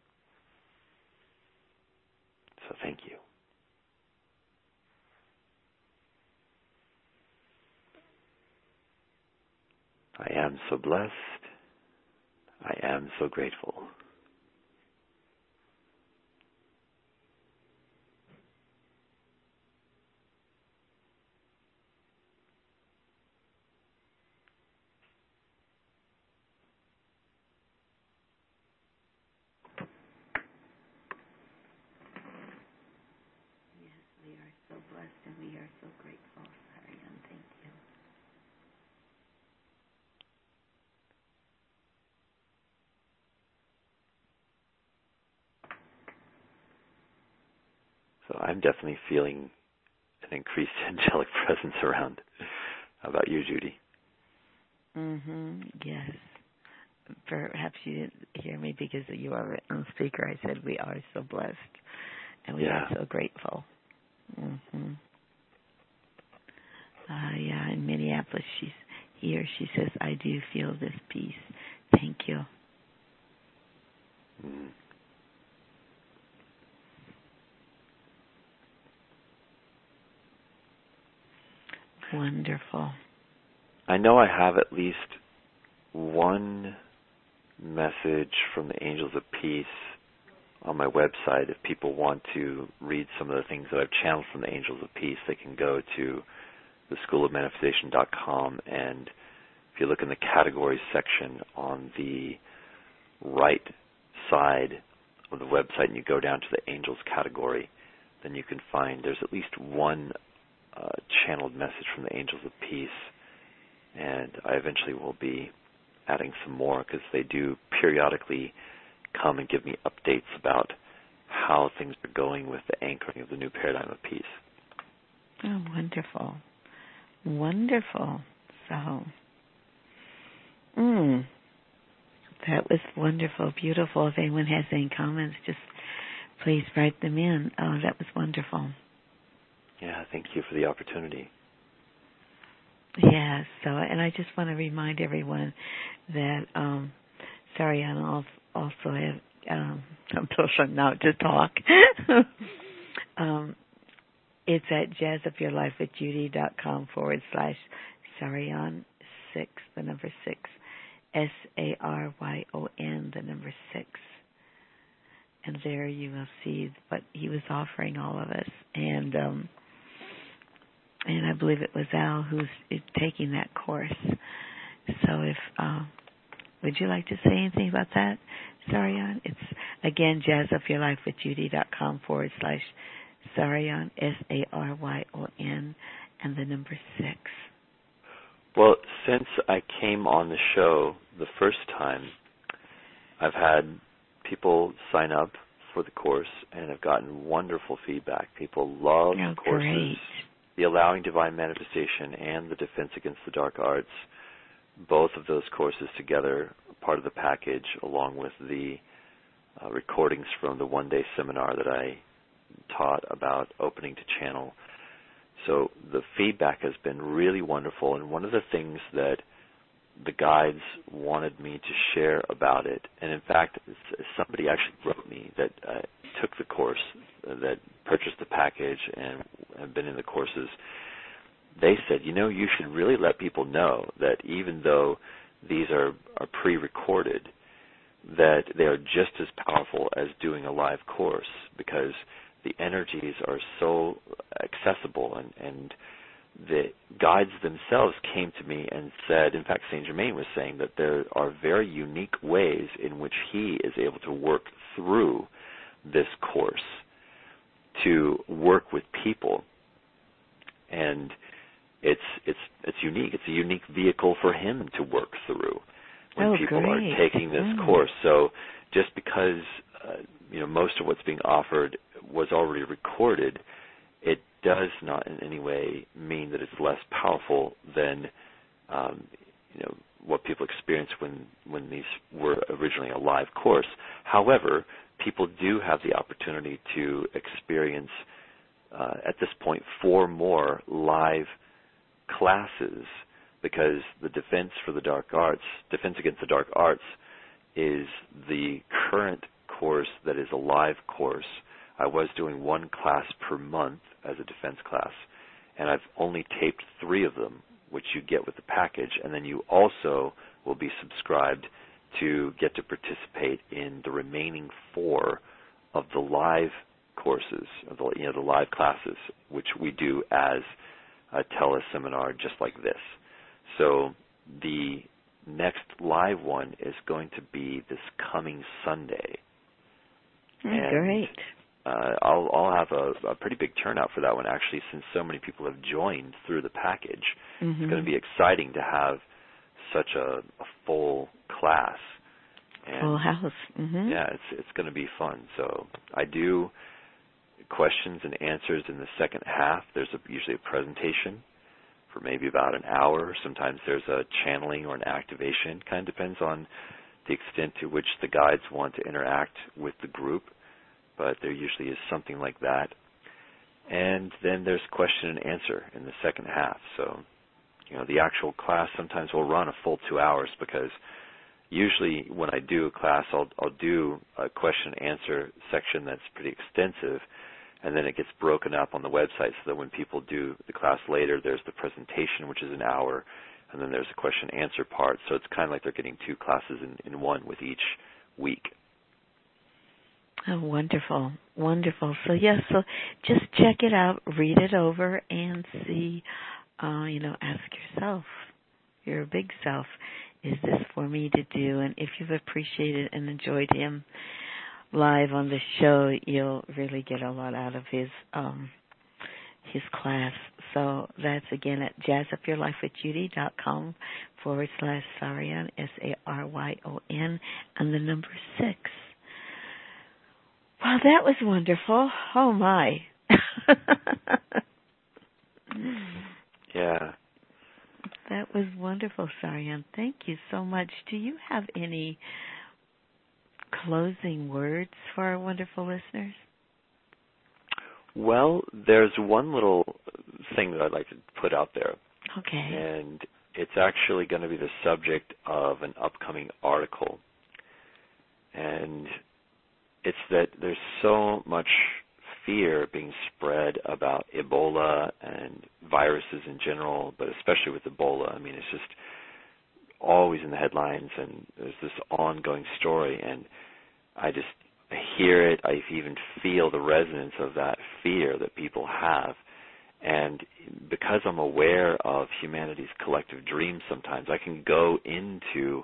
So thank you. I am so blessed. I am so grateful. Yes, we are so blessed and we are so grateful, Ariane. Thank you. So I'm definitely feeling an increased angelic presence around. How about you, Judy? Yes. Perhaps you didn't hear me because you are on speaker. I said we are so blessed, and we are so grateful. Yeah, in Minneapolis, she says, I do feel this peace. Thank you. Wonderful. I know I have at least one message from the Angels of Peace on my website. If people want to read some of the things that I've channeled from the Angels of Peace, they can go to theschoolofmanifestation.com, and if you look in the categories section on the right side of the website and you go down to the Angels category, then you can find there's at least one channeled message from the Angels of Peace, and I eventually will be adding some more because they do periodically come and give me updates about how things are going with the anchoring of the new paradigm of peace. Oh, wonderful. Wonderful. So, that was wonderful, beautiful. If anyone has any comments, just please write them in. Oh, that was wonderful. Yeah, thank you for the opportunity. Yeah, so, and I just want to remind everyone that Sariana also have some social note to talk. It's at jazzupyourlifewithjudy.com/Saryon6, the number 6, SARYON, the number 6. And there you will see what he was offering all of us. And I believe it was Al who's taking that course. So if, would you like to say anything about that, Saryon? It's, again, jazzupyourlifewithjudy.com/Saryon, SARYON, and the number 6. Well, since I came on the show the first time, I've had people sign up for the course, and I've gotten wonderful feedback. People love the courses. Great. The Allowing Divine Manifestation and the Defense Against the Dark Arts, both of those courses together, part of the package, along with the recordings from the one-day seminar that I taught about opening to channel. So the feedback has been really wonderful, and one of the things that the guides wanted me to share about it, and in fact, somebody actually wrote me that took the course, that purchased the package and have been in the courses. They said, you should really let people know that even though these are pre-recorded, that they are just as powerful as doing a live course, because the energies are so accessible, and the guides themselves came to me and said, in fact, Saint Germain was saying that there are very unique ways in which he is able to work through this course to work with people, and it's unique. It's a unique vehicle for him to work through when people are taking this course. So just because most of what's being offered was already recorded, it does not in any way mean that it's less powerful than what people experienced when these were originally a live course. However, people do have the opportunity to experience, at this point, 4 more live classes, because the Defense Against the Dark Arts, is the current course that is a live course. I was doing 1 class per month as a defense class, and I've only taped 3 of them, which you get with the package, and then you also will be subscribed to get to participate in the remaining 4 of the live courses, of the live classes, which we do as a teleseminar just like this. So the next live one is going to be this coming Sunday. Great. I'll have a pretty big turnout for that one, actually, since so many people have joined through the package. It's going to be exciting to have such a full class. And full house. Yeah, it's going to be fun. So I do questions and answers in the second half. There's usually a presentation for maybe about an hour. Sometimes there's a channeling or an activation. Kind of depends on the extent to which the guides want to interact with the group, but there usually is something like that. And then there's question and answer in the second half. So, the actual class sometimes will run a full 2 hours, because usually when I do a class, I'll do a question and answer section that's pretty extensive, and then it gets broken up on the website so that when people do the class later, there's the presentation, which is an hour, and then there's a question and answer part. So it's kind of like they're getting 2 classes in one with each week. Oh, wonderful, wonderful. So so just check it out, read it over, and see, ask yourself, your big self, is this for me to do? And if you've appreciated and enjoyed him live on the show, you'll really get a lot out of his class. So that's, again, at jazzupyourlifewithjudy.com/Saryon, Saryon, and the number 6. Well, that was wonderful. Oh, my. Yeah. That was wonderful, Saryon. Thank you so much. Do you have any closing words for our wonderful listeners? Well, there's one little thing that I'd like to put out there. Okay. And it's actually going to be the subject of an upcoming article. And it's that there's so much fear being spread about Ebola and viruses in general, but especially with Ebola. I mean, it's just always in the headlines, and there's this ongoing story, and I hear it, I even feel the resonance of that fear that people have. And because I'm aware of humanity's collective dreams sometimes, I can go into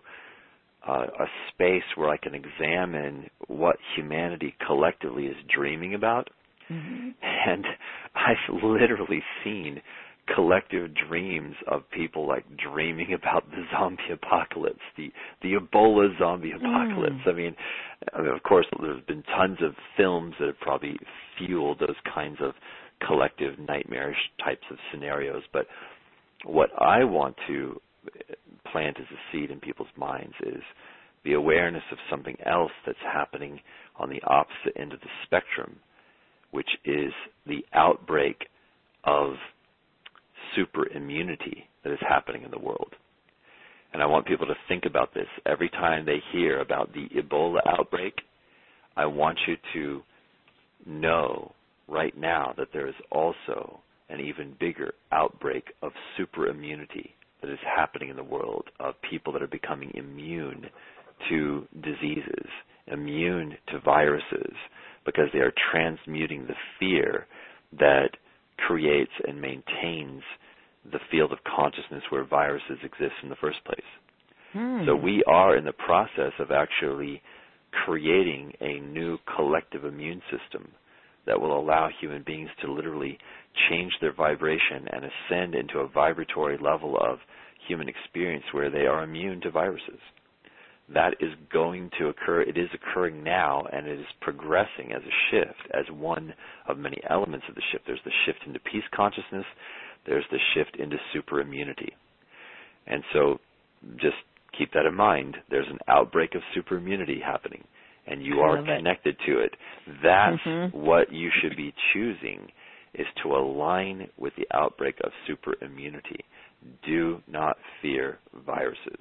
a space where I can examine what humanity collectively is dreaming about. Mm-hmm. And I've literally seen collective dreams of people like dreaming about the zombie apocalypse, the Ebola zombie apocalypse. I mean, of course, there's been tons of films that have probably fueled those kinds of collective nightmarish types of scenarios. But what I want to plant as a seed in people's minds is the awareness of something else that's happening on the opposite end of the spectrum, which is the outbreak of super immunity that is happening in the world. And I want people to think about this. Every time they hear about the Ebola outbreak, I want you to know right now that there is also an even bigger outbreak of super immunity that is happening in the world, of people that are becoming immune to diseases, immune to viruses, because they are transmuting the fear that creates and maintains the field of consciousness where viruses exist in the first place. So we are in the process of actually creating a new collective immune system that will allow human beings to literally change their vibration and ascend into a vibratory level of human experience where they are immune to viruses. That is going to occur. It is occurring now, and it is progressing as a shift, as one of many elements of the shift. There's the shift into peace consciousness. There's the shift into super immunity. And so just keep that in mind. There's an outbreak of super immunity happening, and you are connected to it. That's what you should be choosing, is to align with the outbreak of super immunity. Do not fear viruses.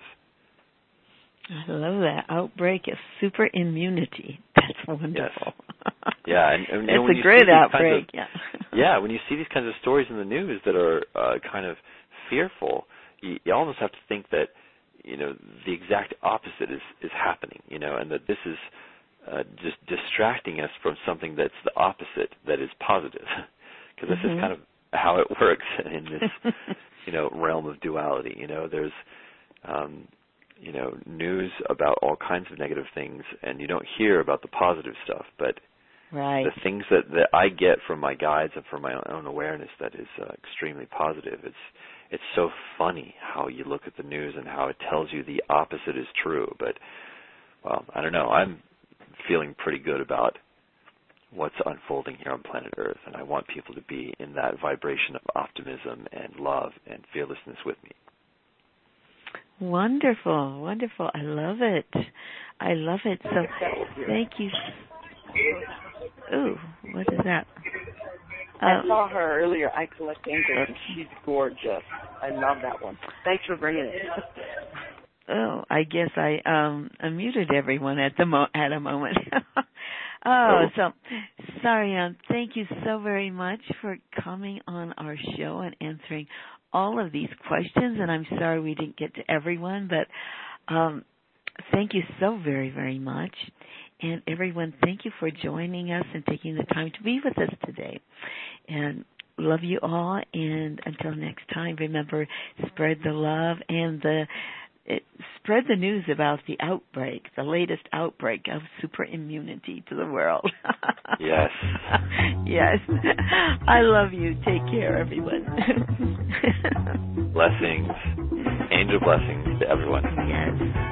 I love that. Outbreak of super immunity. That's wonderful. Yes. Yeah, and it's a great outbreak. When you see these kinds of stories in the news that are kind of fearful, you almost have to think that, the exact opposite is happening, and that this is just distracting us from something that's the opposite, that is positive. Because this is kind of how it works in this, realm of duality. There's news about all kinds of negative things, and you don't hear about the positive stuff. But the things that I get from my guides and from my own awareness that is extremely positive. It's so funny how you look at the news and how it tells you the opposite is true. But, well, I don't know. I'm feeling pretty good about what's unfolding here on planet Earth, and I want people to be in that vibration of optimism and love and fearlessness with me. Wonderful, wonderful. I love it. I love it. So thank you. Ooh, what is that? I saw her earlier. I collect angels, and she's gorgeous. I love that one. Thanks for bringing it. Oh, I guess I unmuted everyone at a moment. So sorry. Thank you so very much for coming on our show and answering all of these questions. And I'm sorry we didn't get to everyone, but thank you so very, very much. And everyone, thank you for joining us and taking the time to be with us today. And love you all. And until next time, remember, spread the love and spread the news about the outbreak, the latest outbreak of superimmunity to the world. Yes. Yes. I love you. Take care, everyone. Blessings. Angel blessings to everyone. Yes.